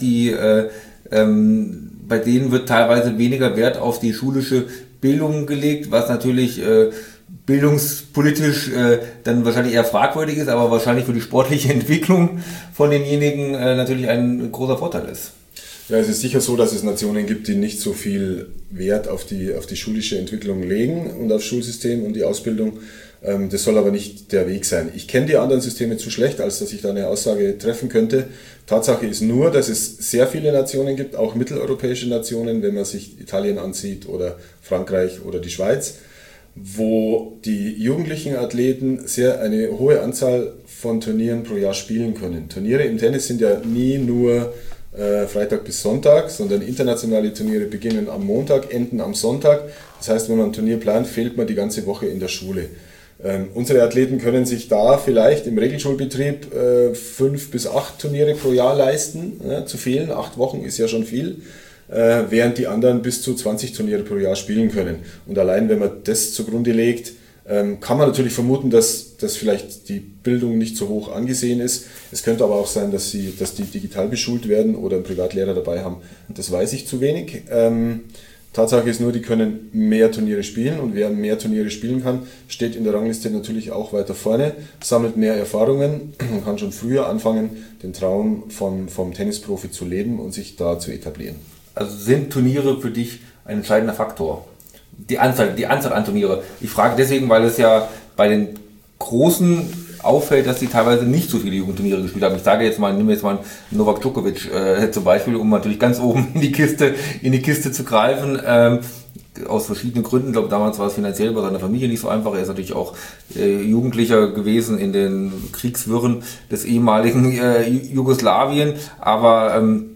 bei denen wird teilweise weniger Wert auf die schulische Bildung gelegt, was natürlich bildungspolitisch dann wahrscheinlich eher fragwürdig ist, aber wahrscheinlich für die sportliche Entwicklung von denjenigen natürlich ein großer Vorteil ist. Ja, es ist sicher so, dass es Nationen gibt, die nicht so viel Wert auf die schulische Entwicklung legen und aufs Schulsystem und die Ausbildung. Das soll aber nicht der Weg sein. Ich kenne die anderen Systeme zu schlecht, als dass ich da eine Aussage treffen könnte. Tatsache ist nur, dass es sehr viele Nationen gibt, auch mitteleuropäische Nationen, wenn man sich Italien ansieht oder Frankreich oder die Schweiz, wo die jugendlichen Athleten eine hohe Anzahl von Turnieren pro Jahr spielen können. Turniere im Tennis sind ja nie nur Freitag bis Sonntag, sondern internationale Turniere beginnen am Montag, enden am Sonntag. Das heißt, wenn man ein Turnier plant, fehlt man die ganze Woche in der Schule. Unsere Athleten können sich da vielleicht im Regelschulbetrieb 5 bis 8 Turniere pro Jahr leisten. Zu fehlen, 8 Wochen ist ja schon viel, während die anderen bis zu 20 Turniere pro Jahr spielen können. Und allein wenn man das zugrunde legt, kann man natürlich vermuten, dass vielleicht die Bildung nicht so hoch angesehen ist. Es könnte aber auch sein, dass die digital beschult werden oder einen Privatlehrer dabei haben. Das weiß ich zu wenig. Tatsache ist nur, die können mehr Turniere spielen und wer mehr Turniere spielen kann, steht in der Rangliste natürlich auch weiter vorne, sammelt mehr Erfahrungen und kann schon früher anfangen, den Traum vom Tennisprofi zu leben und sich da zu etablieren. Also sind Turniere für dich ein entscheidender Faktor? Die Anzahl an Turniere. Ich frage deswegen, weil es ja bei den Großen auffällt, dass sie teilweise nicht so viele Jugendturniere gespielt haben. Ich sage jetzt mal, nehme jetzt mal Novak Djokovic zum Beispiel, um natürlich ganz oben in die Kiste zu greifen. Aus verschiedenen Gründen. Ich glaube, damals war es finanziell bei seiner Familie nicht so einfach. Er ist natürlich auch Jugendlicher gewesen in den Kriegswirren des ehemaligen Jugoslawien. Aber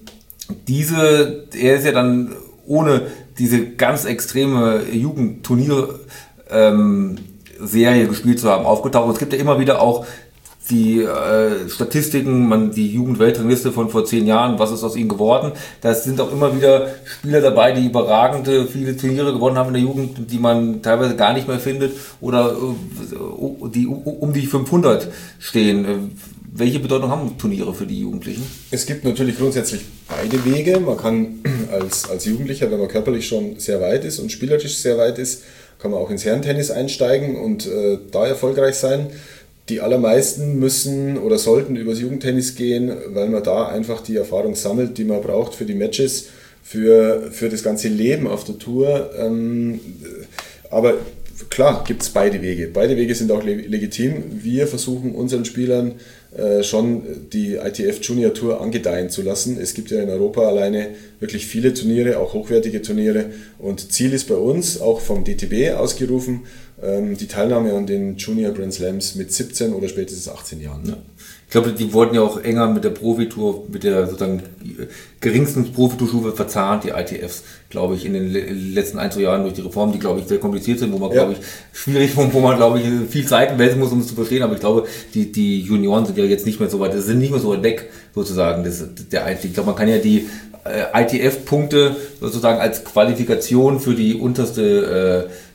er ist ja dann ohne diese ganz extreme Jugendturnier-Serie gespielt zu haben, aufgetaucht. Und es gibt ja immer wieder auch die Statistiken, die Jugendweltrangliste von vor 10 Jahren, was ist aus ihnen geworden. Da sind auch immer wieder Spieler dabei, die überragende viele Turniere gewonnen haben in der Jugend, die man teilweise gar nicht mehr findet oder die um die 500 stehen. Welche Bedeutung haben Turniere für die Jugendlichen? Es gibt natürlich grundsätzlich beide Wege. Man kann als Jugendlicher, wenn man körperlich schon sehr weit ist und spielerisch sehr weit ist, kann man auch ins Herrentennis einsteigen und da erfolgreich sein. Die allermeisten müssen oder sollten übers Jugendtennis gehen, weil man da einfach die Erfahrung sammelt, die man braucht für die Matches, für das ganze Leben auf der Tour. Aber klar, gibt es beide Wege. Beide Wege sind auch legitim. Wir versuchen unseren Spielern schon die ITF Junior Tour angedeihen zu lassen. Es gibt ja in Europa alleine wirklich viele Turniere, auch hochwertige Turniere. Und Ziel ist bei uns, auch vom DTB ausgerufen, die Teilnahme an den Junior Grand Slams mit 17 oder spätestens 18 Jahren. Ne? Ich glaube, die wurden ja auch enger mit der Profitour, mit der sozusagen geringsten Profitourstufe verzahnt, die ITFs, glaube ich, in den letzten 1-2 Jahren durch die Reformen, die, glaube ich, sehr kompliziert sind, wo man, glaube ich, wo man, glaube ich, viel Zeit investieren muss, um es zu verstehen. Aber ich glaube, die Junioren sind ja jetzt nicht mehr so weit, sind nicht mehr so weit weg, sozusagen, der Einstieg. Ich glaube, man kann ja die ITF-Punkte sozusagen als Qualifikation für die unterste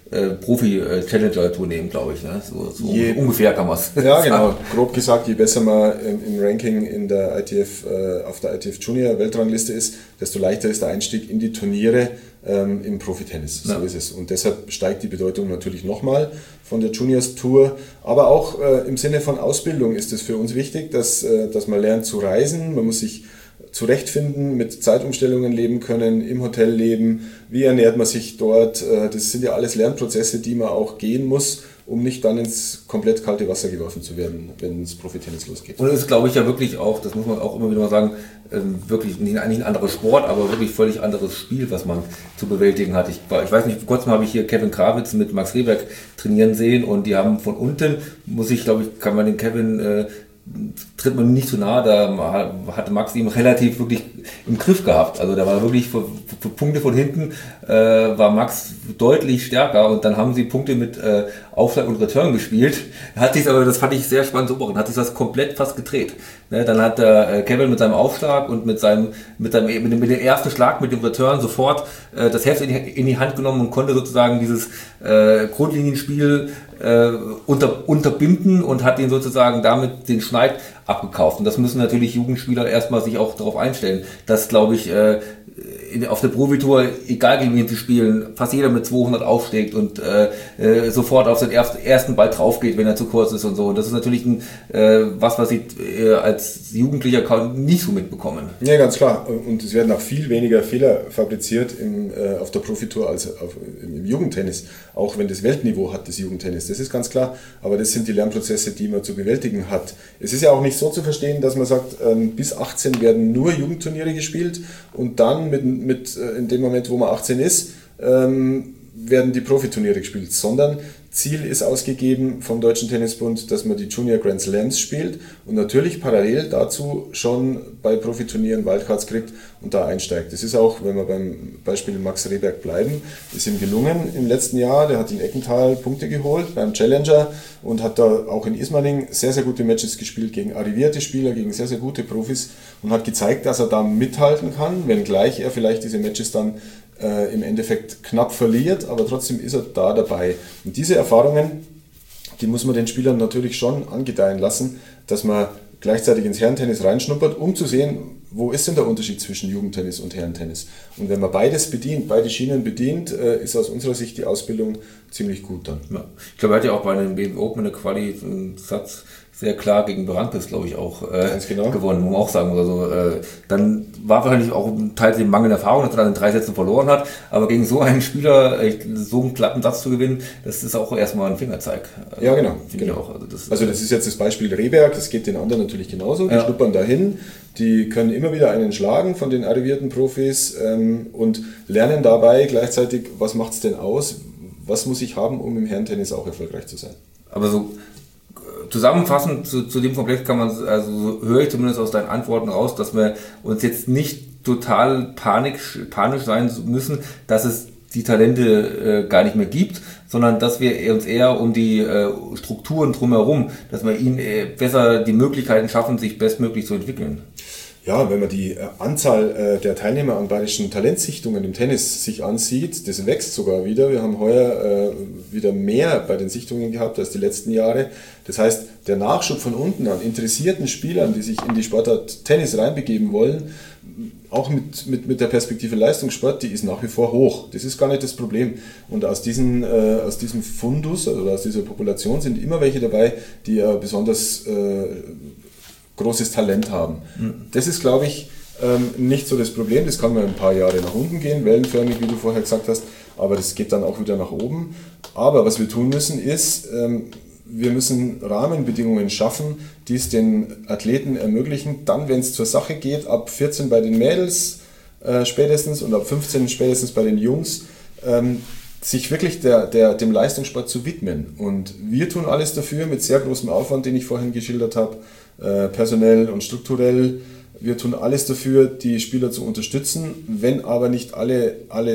Profi-Challenger-Tour nehmen, glaube ich. Ne? So ungefähr kann man es. Ja, genau. Grob gesagt, je besser man im Ranking in der ITF, auf der ITF Junior Weltrangliste ist, desto leichter ist der Einstieg in die Turniere im Profitennis. So ist es. Und deshalb steigt die Bedeutung natürlich nochmal von der Juniors Tour. Aber auch im Sinne von Ausbildung ist es für uns wichtig, dass man lernt zu reisen. Man muss sich zurechtfinden, mit Zeitumstellungen leben können, im Hotel leben, wie ernährt man sich dort. Das sind ja alles Lernprozesse, die man auch gehen muss, um nicht dann ins komplett kalte Wasser geworfen zu werden, wenn es Profitennis losgeht. Und es ist, glaube ich, ja wirklich auch, das muss man auch immer wieder mal sagen, wirklich nicht ein anderer Sport, aber wirklich völlig anderes Spiel, was man zu bewältigen hat. Ich weiß nicht, vor kurzem habe ich hier Kevin Krawitz mit Max Rehberg trainieren sehen und die haben von unten, kann man den Kevin tritt man nicht so nah, da hatte Max ihm relativ wirklich im Griff gehabt. Also da war wirklich für Punkte von hinten war Max deutlich stärker und dann haben sie Punkte mit Aufschlag und Return gespielt. Aber das fand ich sehr spannend zu beobachten, hat sich das komplett fast gedreht. Ne, dann hat Kevin mit seinem Aufschlag und mit dem ersten Schlag mit dem Return sofort das Heft in die Hand genommen und konnte sozusagen dieses Grundlinienspiel unterbinden und hat ihn sozusagen damit den Schneid abgekauft. Und das müssen natürlich Jugendspieler erstmal sich auch darauf einstellen, dass, glaube ich, auf der Profi-Tour, egal gegen wen sie spielen, fast jeder mit 200 aufschlägt und sofort auf den ersten Ball drauf geht, wenn er zu kurz ist und so. Und das ist natürlich was sie als Jugendlicher nicht so mitbekommen. Ja, ganz klar. Und es werden auch viel weniger Fehler fabriziert auf der Profi-Tour als im Jugendtennis. Auch wenn das Weltniveau hat, das Jugendtennis. Das ist ganz klar. Aber das sind die Lernprozesse, die man zu bewältigen hat. Es ist ja auch nicht so zu verstehen, dass man sagt, bis 18 werden nur Jugendturniere gespielt und dann in dem Moment, wo man 18 ist, werden die Profiturniere gespielt, sondern Ziel ist ausgegeben vom Deutschen Tennisbund, dass man die Junior Grand Slams spielt und natürlich parallel dazu schon bei Profiturnieren Wildcards kriegt und da einsteigt. Das ist auch, wenn wir beim Beispiel Max Rehberg bleiben, ist ihm gelungen im letzten Jahr. Der hat in Eckenthal Punkte geholt beim Challenger und hat da auch in Ismaning sehr, sehr gute Matches gespielt gegen arrivierte Spieler, gegen sehr, sehr gute Profis und hat gezeigt, dass er da mithalten kann, wenngleich er vielleicht diese Matches dann im Endeffekt knapp verliert, aber trotzdem ist er da dabei. Und diese Erfahrungen, die muss man den Spielern natürlich schon angedeihen lassen, dass man gleichzeitig ins Herrentennis reinschnuppert, um zu sehen, wo ist denn der Unterschied zwischen Jugendtennis und Herrentennis. Und wenn man beides bedient, beide Schienen bedient, ist aus unserer Sicht die Ausbildung ziemlich gut dann. Ja. Ich glaube, er hat ja auch bei den BM Open eine Quali einen Satz sehr klar gegen Berankes, glaube ich, auch gewonnen, muss man auch sagen. Also, dann war wahrscheinlich auch ein Teil dem Mangel Erfahrung, dass er dann in 3 Sätzen verloren hat, aber gegen so einen Spieler so einen glatten Satz zu gewinnen, das ist auch erstmal ein Fingerzeig. Ja, genau. Ich auch. Also das ist jetzt das Beispiel Rehberg, das geht den anderen natürlich genauso, die schnuppern dahin, die können immer wieder einen schlagen von den arrivierten Profis und lernen dabei gleichzeitig, was macht es denn aus, was muss ich haben, um im Herrentennis auch erfolgreich zu sein. Aber so zusammenfassend zu dem Komplex kann man, also höre ich zumindest aus deinen Antworten raus, dass wir uns jetzt nicht total panisch sein müssen, dass es die Talente gar nicht mehr gibt, sondern dass wir uns eher um die Strukturen drumherum, dass wir ihnen besser die Möglichkeiten schaffen, sich bestmöglich zu entwickeln. Ja, wenn man die Anzahl der Teilnehmer an bayerischen Talentsichtungen im Tennis sich ansieht, das wächst sogar wieder. Wir haben heuer wieder mehr bei den Sichtungen gehabt als die letzten Jahre. Das heißt, der Nachschub von unten an interessierten Spielern, die sich in die Sportart Tennis reinbegeben wollen, auch mit der Perspektive Leistungssport, die ist nach wie vor hoch. Das ist gar nicht das Problem. Und aus diesem Fundus oder aus dieser Population sind immer welche dabei, die besonders großes Talent haben. Das ist, glaube ich, nicht so das Problem. Das kann mal ein paar Jahre nach unten gehen, wellenförmig, wie du vorher gesagt hast, aber das geht dann auch wieder nach oben. Aber was wir tun müssen, ist, wir müssen Rahmenbedingungen schaffen, die es den Athleten ermöglichen, dann, wenn es zur Sache geht, ab 14 bei den Mädels spätestens und ab 15 spätestens bei den Jungs, sich wirklich dem Leistungssport zu widmen. Und wir tun alles dafür mit sehr großem Aufwand, den ich vorhin geschildert habe, personell und strukturell. Wir tun alles dafür, die Spieler zu unterstützen. Wenn aber nicht alle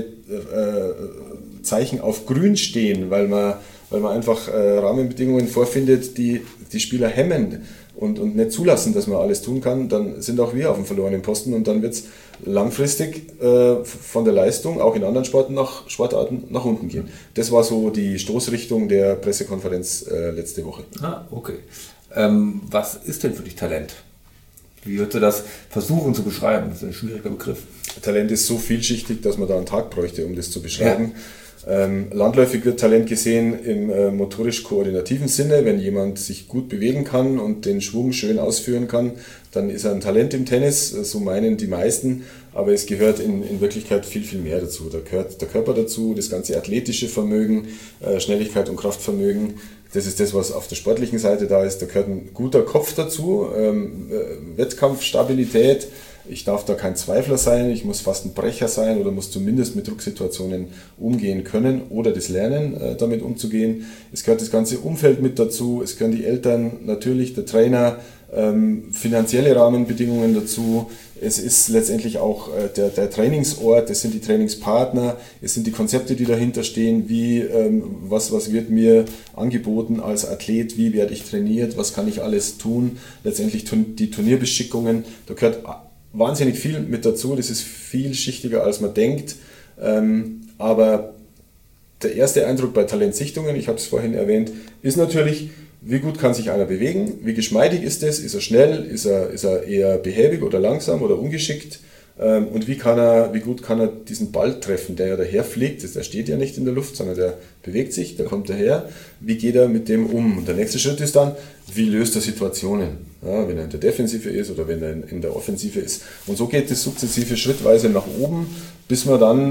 Zeichen auf grün stehen, weil man einfach Rahmenbedingungen vorfindet, die Spieler hemmen, und nicht zulassen, dass man alles tun kann, dann sind auch wir auf dem verlorenen Posten und dann wird es langfristig von der Leistung auch in anderen Sportarten nach unten gehen. Das war so die Stoßrichtung der Pressekonferenz letzte Woche. Okay. Was ist denn für dich Talent? Wie würdest du das versuchen zu beschreiben? Das ist ein schwieriger Begriff. Talent ist so vielschichtig, dass man da einen Tag bräuchte, um das zu beschreiben. Ja. Landläufig wird Talent gesehen im motorisch-koordinativen Sinne. Wenn jemand sich gut bewegen kann und den Schwung schön ausführen kann, dann ist er ein Talent im Tennis, so meinen die meisten. Aber es gehört in Wirklichkeit viel, viel mehr dazu. Da gehört der Körper dazu, das ganze athletische Vermögen, Schnelligkeit und Kraftvermögen. Das ist das, was auf der sportlichen Seite da ist. Da gehört ein guter Kopf dazu, Wettkampfstabilität. Ich darf da kein Zweifler sein, ich muss fast ein Brecher sein oder muss zumindest mit Drucksituationen umgehen können oder das lernen, damit umzugehen. Es gehört das ganze Umfeld mit dazu, es gehören die Eltern, natürlich der Trainer, finanzielle Rahmenbedingungen dazu. Es ist letztendlich auch der Trainingsort, es sind die Trainingspartner, es sind die Konzepte, die dahinter stehen, was wird mir angeboten als Athlet, wie werde ich trainiert, was kann ich alles tun. Letztendlich die Turnierbeschickungen, da gehört wahnsinnig viel mit dazu, das ist vielschichtiger als man denkt, aber der erste Eindruck bei Talentsichtungen, ich habe es vorhin erwähnt, ist natürlich, wie gut kann sich einer bewegen, wie geschmeidig ist es, ist er schnell, ist er eher behäbig oder langsam oder ungeschickt und wie gut kann er diesen Ball treffen, der ja daher fliegt, der steht ja nicht in der Luft, sondern der bewegt sich, der kommt daher, wie geht er mit dem um? Und der nächste Schritt ist dann, wie löst er Situationen? Ja, wenn er in der Defensive ist oder wenn er in der Offensive ist. Und so geht es sukzessive schrittweise nach oben, bis man dann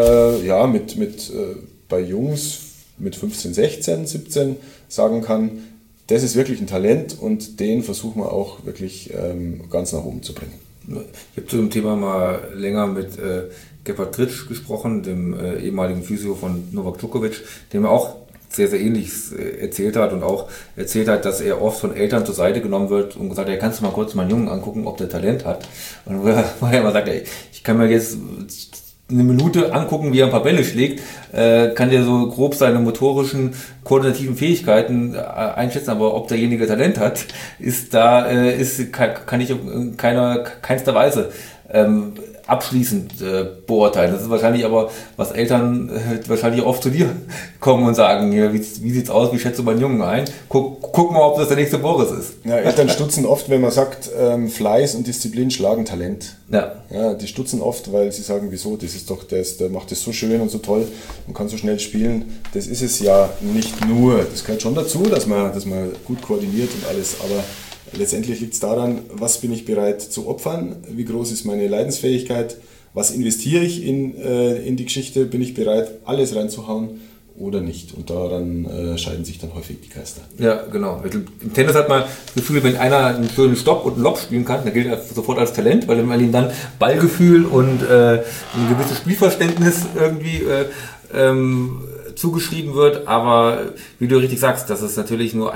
bei Jungs mit 15, 16, 17 sagen kann, das ist wirklich ein Talent und den versuchen wir auch wirklich ganz nach oben zu bringen. Ich habe zu dem Thema mal länger mit Gebhard Tritsch gesprochen, dem ehemaligen Physio von Novak Djokovic, der mir auch sehr, sehr Ähnliches erzählt hat und auch erzählt hat, dass er oft von Eltern zur Seite genommen wird und gesagt hat, kannst du mal kurz meinen Jungen angucken, ob der Talent hat. Und wo er immer sagt, ich kann mir jetzt eine Minute angucken, wie er ein paar Bälle schlägt, kann dir so grob seine motorischen, koordinativen Fähigkeiten einschätzen, aber ob derjenige Talent hat, kann ich in keinster Weise abschließend beurteilen. Das ist wahrscheinlich aber, was Eltern wahrscheinlich oft zu dir kommen und sagen, ja, wie sieht's aus, wie schätzt du meinen Jungen ein? Guck mal, ob das der nächste Boris ist. Ja, Eltern stutzen oft, wenn man sagt, Fleiß und Disziplin schlagen Talent. Ja, die stutzen oft, weil sie sagen, wieso, der macht das so schön und so toll und kann so schnell spielen. Das ist es ja nicht nur. Das gehört schon dazu, dass man gut koordiniert und alles, aber letztendlich liegt es daran, was bin ich bereit zu opfern, wie groß ist meine Leidensfähigkeit, was investiere ich in die Geschichte, bin ich bereit, alles reinzuhauen oder nicht. Und daran scheiden sich dann häufig die Geister. Ja, genau. Im Tennis hat man das Gefühl, wenn einer einen schönen Stopp und einen Lob spielen kann, dann gilt er sofort als Talent, weil ihm dann Ballgefühl und ein gewisses Spielverständnis irgendwie zugeschrieben wird. Aber wie du richtig sagst, das ist natürlich nur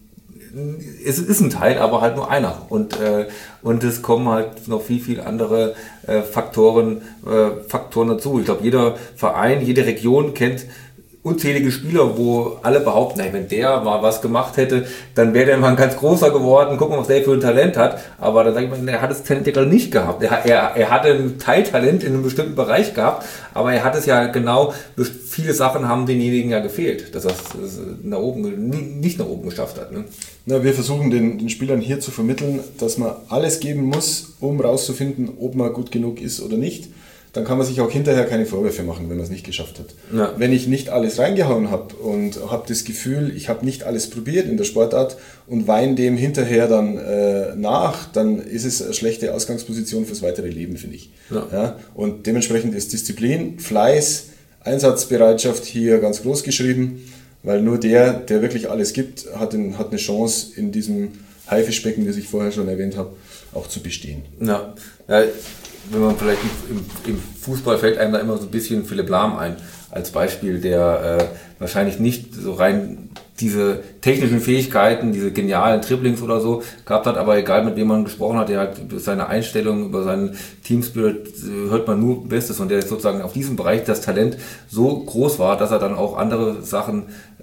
es ist ein Teil, aber halt nur einer. Und es kommen halt noch viel, viel andere Faktoren dazu. Ich glaube, jeder Verein, jede Region kennt unzählige Spieler, wo alle behaupten, wenn der mal was gemacht hätte, dann wäre der mal ein ganz großer geworden. Gucken wir, was der für ein Talent hat. Aber dann sage ich mal, er hat das Talent ja gerade nicht gehabt. Er hatte ein Teiltalent in einem bestimmten Bereich gehabt, aber er hat es ja genau, viele Sachen haben denjenigen ja gefehlt, dass er es nicht nach oben geschafft hat. Ne? Na, wir versuchen den Spielern hier zu vermitteln, dass man alles geben muss, um rauszufinden, ob man gut genug ist oder nicht. Dann kann man sich auch hinterher keine Vorwürfe machen, wenn man es nicht geschafft hat. Ja. Wenn ich nicht alles reingehauen habe und habe das Gefühl, ich habe nicht alles probiert in der Sportart und weine dem hinterher dann nach, dann ist es eine schlechte Ausgangsposition fürs weitere Leben, finde ich. Ja. Ja? Und dementsprechend ist Disziplin, Fleiß, Einsatzbereitschaft hier ganz groß geschrieben, weil nur der wirklich alles gibt, hat eine Chance in diesem Haifischbecken, das ich vorher schon erwähnt habe, auch zu bestehen. Ja. Wenn man vielleicht im Fußball fällt einem da immer so ein bisschen Philipp Lahm ein, als Beispiel, der wahrscheinlich nicht so rein diese technischen Fähigkeiten, diese genialen Dribblings oder so gehabt hat, aber egal mit wem man gesprochen hat, der hat über seine Einstellung, über seinen Teamspirit hört man nur Bestes und der sozusagen auf diesem Bereich das Talent so groß war, dass er dann auch andere Sachen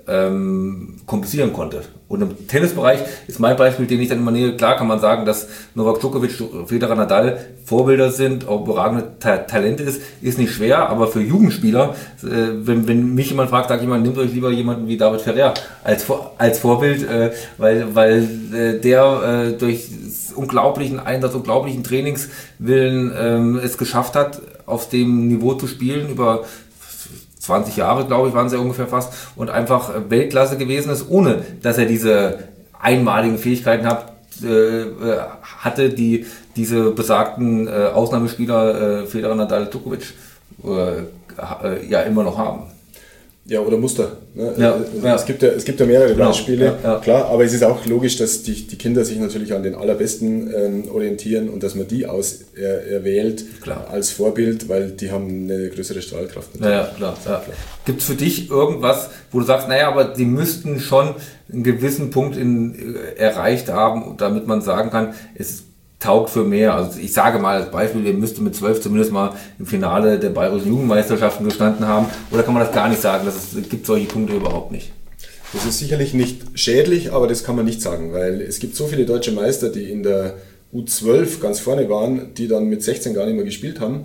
kompensieren konnte. Und im Tennisbereich ist mein Beispiel, den ich dann immer nehme, klar kann man sagen, dass Novak Djokovic, Federer, Nadal Vorbilder sind, auch überragende Talente ist nicht schwer, aber für Jugendspieler, wenn mich jemand fragt, sage ich immer, nehmt euch lieber jemanden wie David Ferrer als Vorbild, weil der durch unglaublichen Einsatz, unglaublichen Trainingswillen es geschafft hat, auf dem Niveau zu spielen, über 20 Jahre, glaube ich, waren es ja ungefähr fast, und einfach Weltklasse gewesen ist, ohne dass er diese einmaligen Fähigkeiten hatte, die diese besagten Ausnahmespieler Federer, Nadal, Djokovic ja immer noch haben. Ja, oder Muster. Ne? Ja. Es gibt ja mehrere Beispiele, ja. Klar, aber es ist auch logisch, dass die Kinder sich natürlich an den Allerbesten orientieren und dass man die erwählt als Vorbild, weil die haben eine größere Strahlkraft. Ja, klar. Gibt es für dich irgendwas, wo du sagst, naja, aber die müssten schon einen gewissen Punkt erreicht haben, damit man sagen kann, es taugt für mehr. Also ich sage mal als Beispiel, ihr müsste mit 12 zumindest mal im Finale der bayerischen Jugendmeisterschaften gestanden haben. Oder kann man das gar nicht sagen? Es gibt solche Punkte überhaupt nicht. Das ist sicherlich nicht schädlich, aber das kann man nicht sagen, weil es gibt so viele deutsche Meister, die in der U12 ganz vorne waren, die dann mit 16 gar nicht mehr gespielt haben.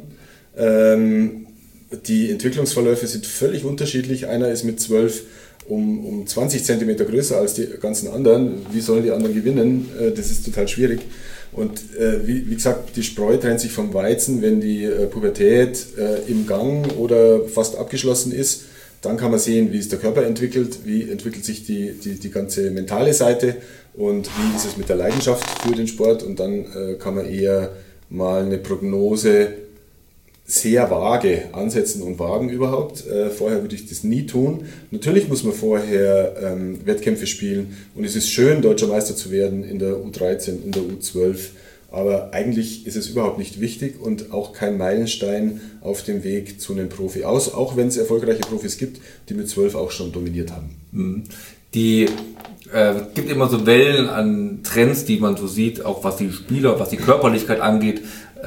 Die Entwicklungsverläufe sind völlig unterschiedlich. Einer ist mit 12 um 20 cm größer als die ganzen anderen. Wie sollen die anderen gewinnen? Das ist total schwierig. Und wie gesagt, die Spreu trennt sich vom Weizen, wenn die Pubertät im Gang oder fast abgeschlossen ist. Dann kann man sehen, wie ist der Körper entwickelt, wie entwickelt sich die ganze mentale Seite und wie ist es mit der Leidenschaft für den Sport. Und dann kann man eher mal eine Prognose sehr vage ansetzen und wagen überhaupt. Vorher würde ich das nie tun. Natürlich muss man vorher Wettkämpfe spielen und es ist schön, Deutscher Meister zu werden in der U13, in der U12, aber eigentlich ist es überhaupt nicht wichtig und auch kein Meilenstein auf dem Weg zu einem Profi. Auch wenn es erfolgreiche Profis gibt, die mit 12 auch schon dominiert haben. Die gibt immer so Wellen an Trends, die man so sieht, auch was die Spieler, was die Körperlichkeit angeht.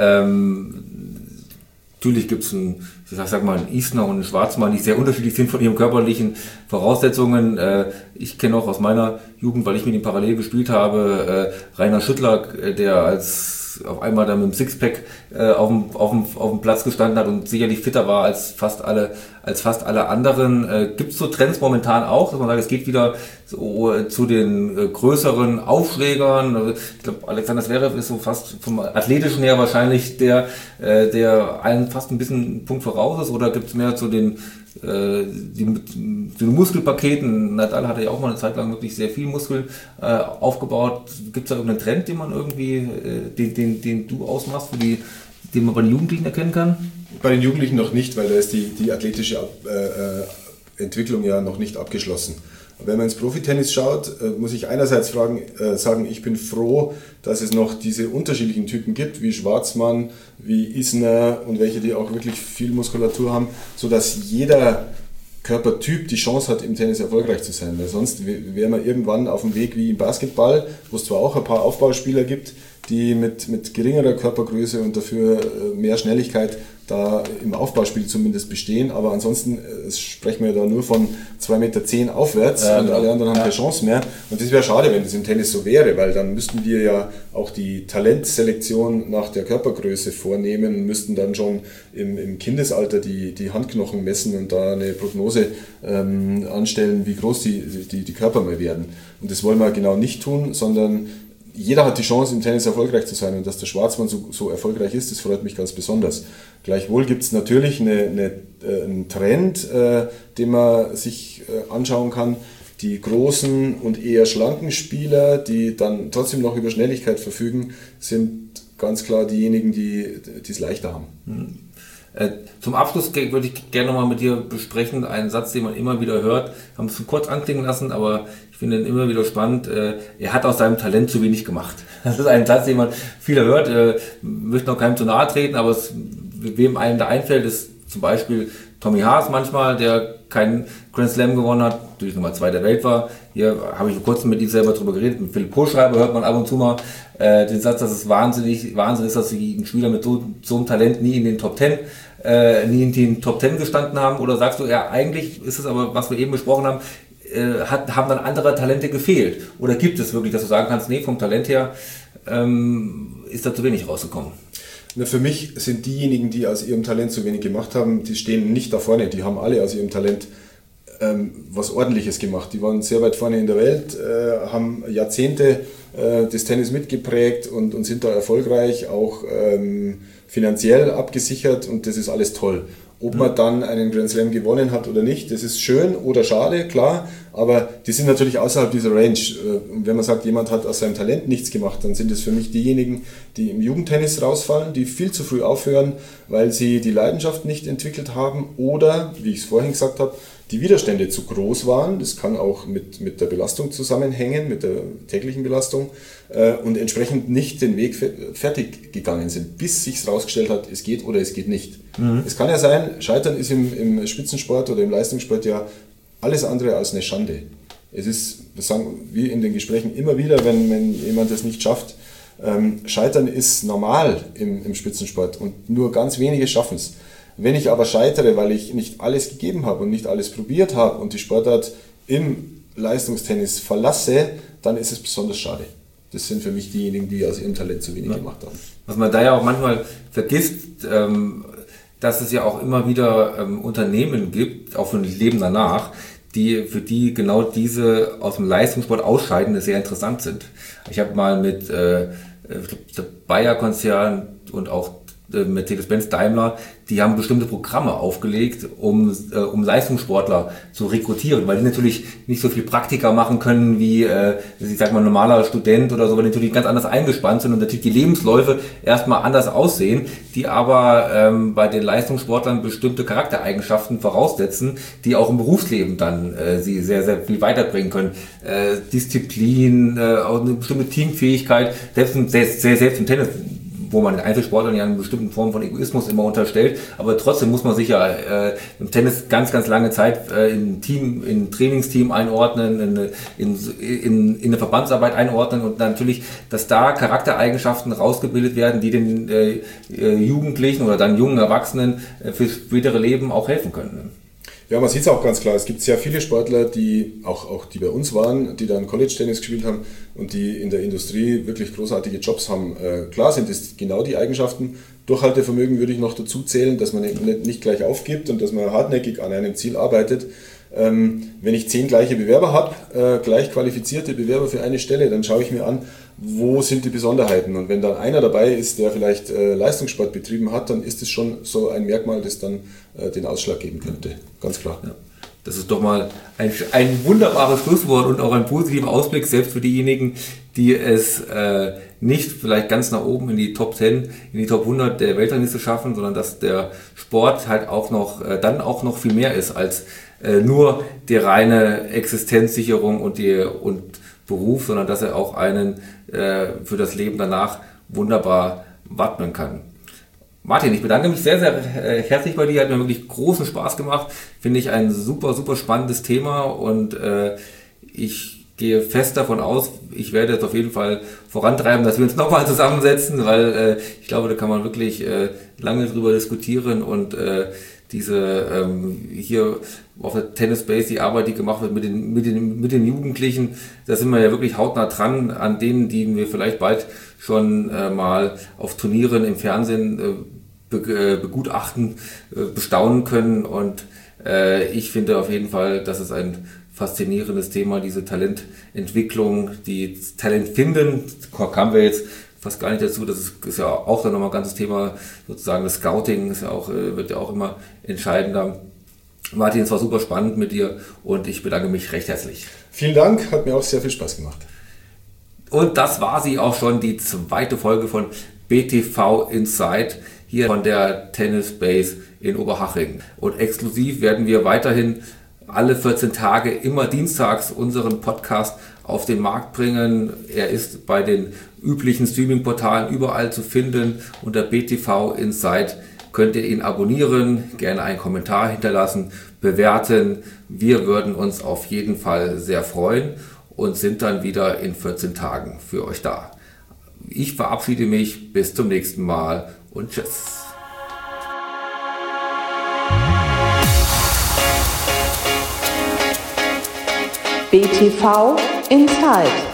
Natürlich gibt es einen Isner und einen Schwarzmann, die sehr unterschiedlich sind von ihren körperlichen Voraussetzungen. Ich kenne auch aus meiner Jugend, weil ich mit ihm parallel gespielt habe, Rainer Schüttler, der auf einmal dann mit dem Sixpack auf dem Platz gestanden hat und sicherlich fitter war als fast alle anderen. Gibt es so Trends momentan auch, dass man sagt, es geht wieder so zu den größeren Aufschlägern? Ich glaube, Alexander Zverev ist so fast vom Athletischen her wahrscheinlich der allen fast ein bisschen einen Punkt voraus ist, oder gibt es mehr zu den Muskelpaketen? Nadal hatte ja auch mal eine Zeit lang wirklich sehr viel Muskeln aufgebaut. Gibt es da irgendeinen Trend, den man irgendwie, den du ausmachst, den man bei den Jugendlichen erkennen kann? Bei den Jugendlichen noch nicht, weil da ist die athletische Entwicklung ja noch nicht abgeschlossen. Wenn man ins Profitennis schaut, muss ich einerseits sagen, ich bin froh, dass es noch diese unterschiedlichen Typen gibt, wie Schwarzmann, wie Isner und welche, die auch wirklich viel Muskulatur haben, sodass jeder Körpertyp die Chance hat, im Tennis erfolgreich zu sein. Weil sonst wäre man irgendwann auf dem Weg wie im Basketball, wo es zwar auch ein paar Aufbauspieler gibt, die mit geringerer Körpergröße und dafür mehr Schnelligkeit da im Aufbauspiel zumindest bestehen, aber ansonsten sprechen wir da nur von 2,10 Meter aufwärts und alle anderen haben keine Chance mehr. Und das wäre schade, wenn das im Tennis so wäre, weil dann müssten wir ja auch die Talentselektion nach der Körpergröße vornehmen und müssten dann schon im Kindesalter die Handknochen messen und da eine Prognose anstellen, wie groß die Körper mal werden. Und das wollen wir genau nicht tun, sondern jeder hat die Chance, im Tennis erfolgreich zu sein, und dass der Schwarzmann so erfolgreich ist, das freut mich ganz besonders. Gleichwohl gibt es natürlich einen Trend, den man sich anschauen kann. Die großen und eher schlanken Spieler, die dann trotzdem noch über Schnelligkeit verfügen, sind ganz klar diejenigen, die es leichter haben. Zum Abschluss würde ich gerne nochmal mit dir besprechen, einen Satz, den man immer wieder hört, haben es kurz anklingen lassen, aber ich finde ihn immer wieder spannend. Er hat aus seinem Talent zu wenig gemacht. Das ist ein Satz, den man viele hört, möchte noch keinem zu nahe treten, aber wem einem da einfällt, ist zum Beispiel Tommy Haas manchmal, der keinen Grand Slam gewonnen hat, natürlich Nummer 2 der Welt war. Hier habe ich vor kurzem mit ihm selber drüber geredet. Mit Philipp Kohlschreiber hört man ab und zu mal den Satz, dass es Wahnsinn ist, dass ein Spieler mit so einem Talent nie in den Top 10 gestanden haben. Oder sagst du, ja, eigentlich ist es aber, was wir eben besprochen haben, haben dann andere Talente gefehlt? Oder gibt es wirklich, dass du sagen kannst, nee, vom Talent her ist da zu wenig rausgekommen? Na, für mich sind diejenigen, die aus ihrem Talent zu wenig gemacht haben, die stehen nicht da vorne. Die haben alle aus ihrem Talent was Ordentliches gemacht. Die waren sehr weit vorne in der Welt, haben Jahrzehnte das Tennis mitgeprägt und sind da erfolgreich, auch finanziell abgesichert, und das ist alles toll. Ob man dann einen Grand Slam gewonnen hat oder nicht, das ist schön oder schade, klar, aber die sind natürlich außerhalb dieser Range. Und wenn man sagt, jemand hat aus seinem Talent nichts gemacht, dann sind es für mich diejenigen, die im Jugendtennis rausfallen, die viel zu früh aufhören, weil sie die Leidenschaft nicht entwickelt haben oder, wie ich es vorhin gesagt habe, die Widerstände zu groß waren. Das kann auch mit der Belastung zusammenhängen, mit der täglichen Belastung, und entsprechend nicht den Weg fertig gegangen sind, bis sich herausgestellt hat, es geht oder es geht nicht. Es kann ja sein, Scheitern ist im Spitzensport oder im Leistungssport ja alles andere als eine Schande. Es ist, das sagen wir in den Gesprächen immer wieder, wenn jemand das nicht schafft, Scheitern ist normal im Spitzensport und nur ganz wenige schaffen es. Wenn ich aber scheitere, weil ich nicht alles gegeben habe und nicht alles probiert habe und die Sportart im Leistungstennis verlasse, dann ist es besonders schade. Das sind für mich diejenigen, die aus ihrem Talent zu wenig gemacht haben. Was man da ja auch manchmal vergisst, dass es ja auch immer wieder Unternehmen gibt, auch für das Leben danach, für die genau diese aus dem Leistungssport Ausscheidende sehr interessant sind. Ich habe mal mit der Bayer-Konzern und auch Mercedes-Benz Daimler, die haben bestimmte Programme aufgelegt, um Leistungssportler zu rekrutieren, weil die natürlich nicht so viel Praktika machen können wie, ich sag mal, ein normaler Student oder so, weil die natürlich ganz anders eingespannt sind und natürlich die Lebensläufe erstmal anders aussehen, die aber bei den Leistungssportlern bestimmte Charaktereigenschaften voraussetzen, die auch im Berufsleben dann sie sehr, sehr viel weiterbringen können. Disziplin, auch eine bestimmte Teamfähigkeit, selbst im Tennis, wo man den Einzelsportlern ja eine bestimmte Form von Egoismus immer unterstellt, aber trotzdem muss man sich ja im Tennis ganz, ganz lange Zeit in ein Trainingsteam einordnen, in eine Verbandsarbeit einordnen und natürlich, dass da Charaktereigenschaften rausgebildet werden, die den Jugendlichen oder dann jungen Erwachsenen fürs spätere Leben auch helfen können. Ja, man sieht es auch ganz klar. Es gibt sehr viele Sportler, die auch die bei uns waren, die dann College-Tennis gespielt haben und die in der Industrie wirklich großartige Jobs haben. Klar sind es genau die Eigenschaften. Durchhaltevermögen würde ich noch dazu zählen, dass man nicht gleich aufgibt und dass man hartnäckig an einem Ziel arbeitet. Wenn ich 10 gleiche Bewerber habe, gleich qualifizierte Bewerber für eine Stelle, dann schaue ich mir an, wo sind die Besonderheiten. Und wenn dann einer dabei ist, der vielleicht Leistungssport betrieben hat, dann ist es schon so ein Merkmal, das dann den Ausschlag geben könnte. Ganz klar. Ja. Das ist doch mal ein wunderbares Schlusswort und auch ein positiver Ausblick, selbst für diejenigen, die es nicht vielleicht ganz nach oben in die Top 10, in die Top 100 der Weltrangliste schaffen, sondern dass der Sport halt auch noch viel mehr ist als nur die reine Existenzsicherung und Beruf, sondern dass er auch einen für das Leben danach wunderbar wappnen kann. Martin, ich bedanke mich sehr, sehr herzlich bei dir. Hat mir wirklich großen Spaß gemacht. Finde ich ein super, super spannendes Thema und ich gehe fest davon aus, ich werde es auf jeden Fall vorantreiben, dass wir uns nochmal zusammensetzen, weil ich glaube, da kann man wirklich lange drüber diskutieren und diese hier auf der Tennis Base, die Arbeit, die gemacht wird mit den Jugendlichen, da sind wir ja wirklich hautnah dran an denen, die wir vielleicht bald schon mal auf Turnieren im Fernsehen begutachten, bestaunen können und ich finde auf jeden Fall, dass es ein faszinierendes Thema, diese Talententwicklung, die Talent finden, kamen wir jetzt fast gar nicht dazu, das ist ja auch dann nochmal ein ganzes Thema, sozusagen das Scouting ist ja auch, wird ja auch immer entscheidender. Martin, es war super spannend mit dir und ich bedanke mich recht herzlich. Vielen Dank, hat mir auch sehr viel Spaß gemacht. Und das war sie auch schon, die zweite Folge von BTV Inside hier von der Tennis Base in Oberhaching. Und exklusiv werden wir weiterhin alle 14 Tage immer dienstags unseren Podcast auf den Markt bringen. Er ist bei den üblichen Streaming-Portalen überall zu finden. Unter BTV Inside könnt ihr ihn abonnieren, gerne einen Kommentar hinterlassen, bewerten. Wir würden uns auf jeden Fall sehr freuen und sind dann wieder in 14 Tagen für euch da. Ich verabschiede mich, bis zum nächsten Mal und tschüss. BTV Inside.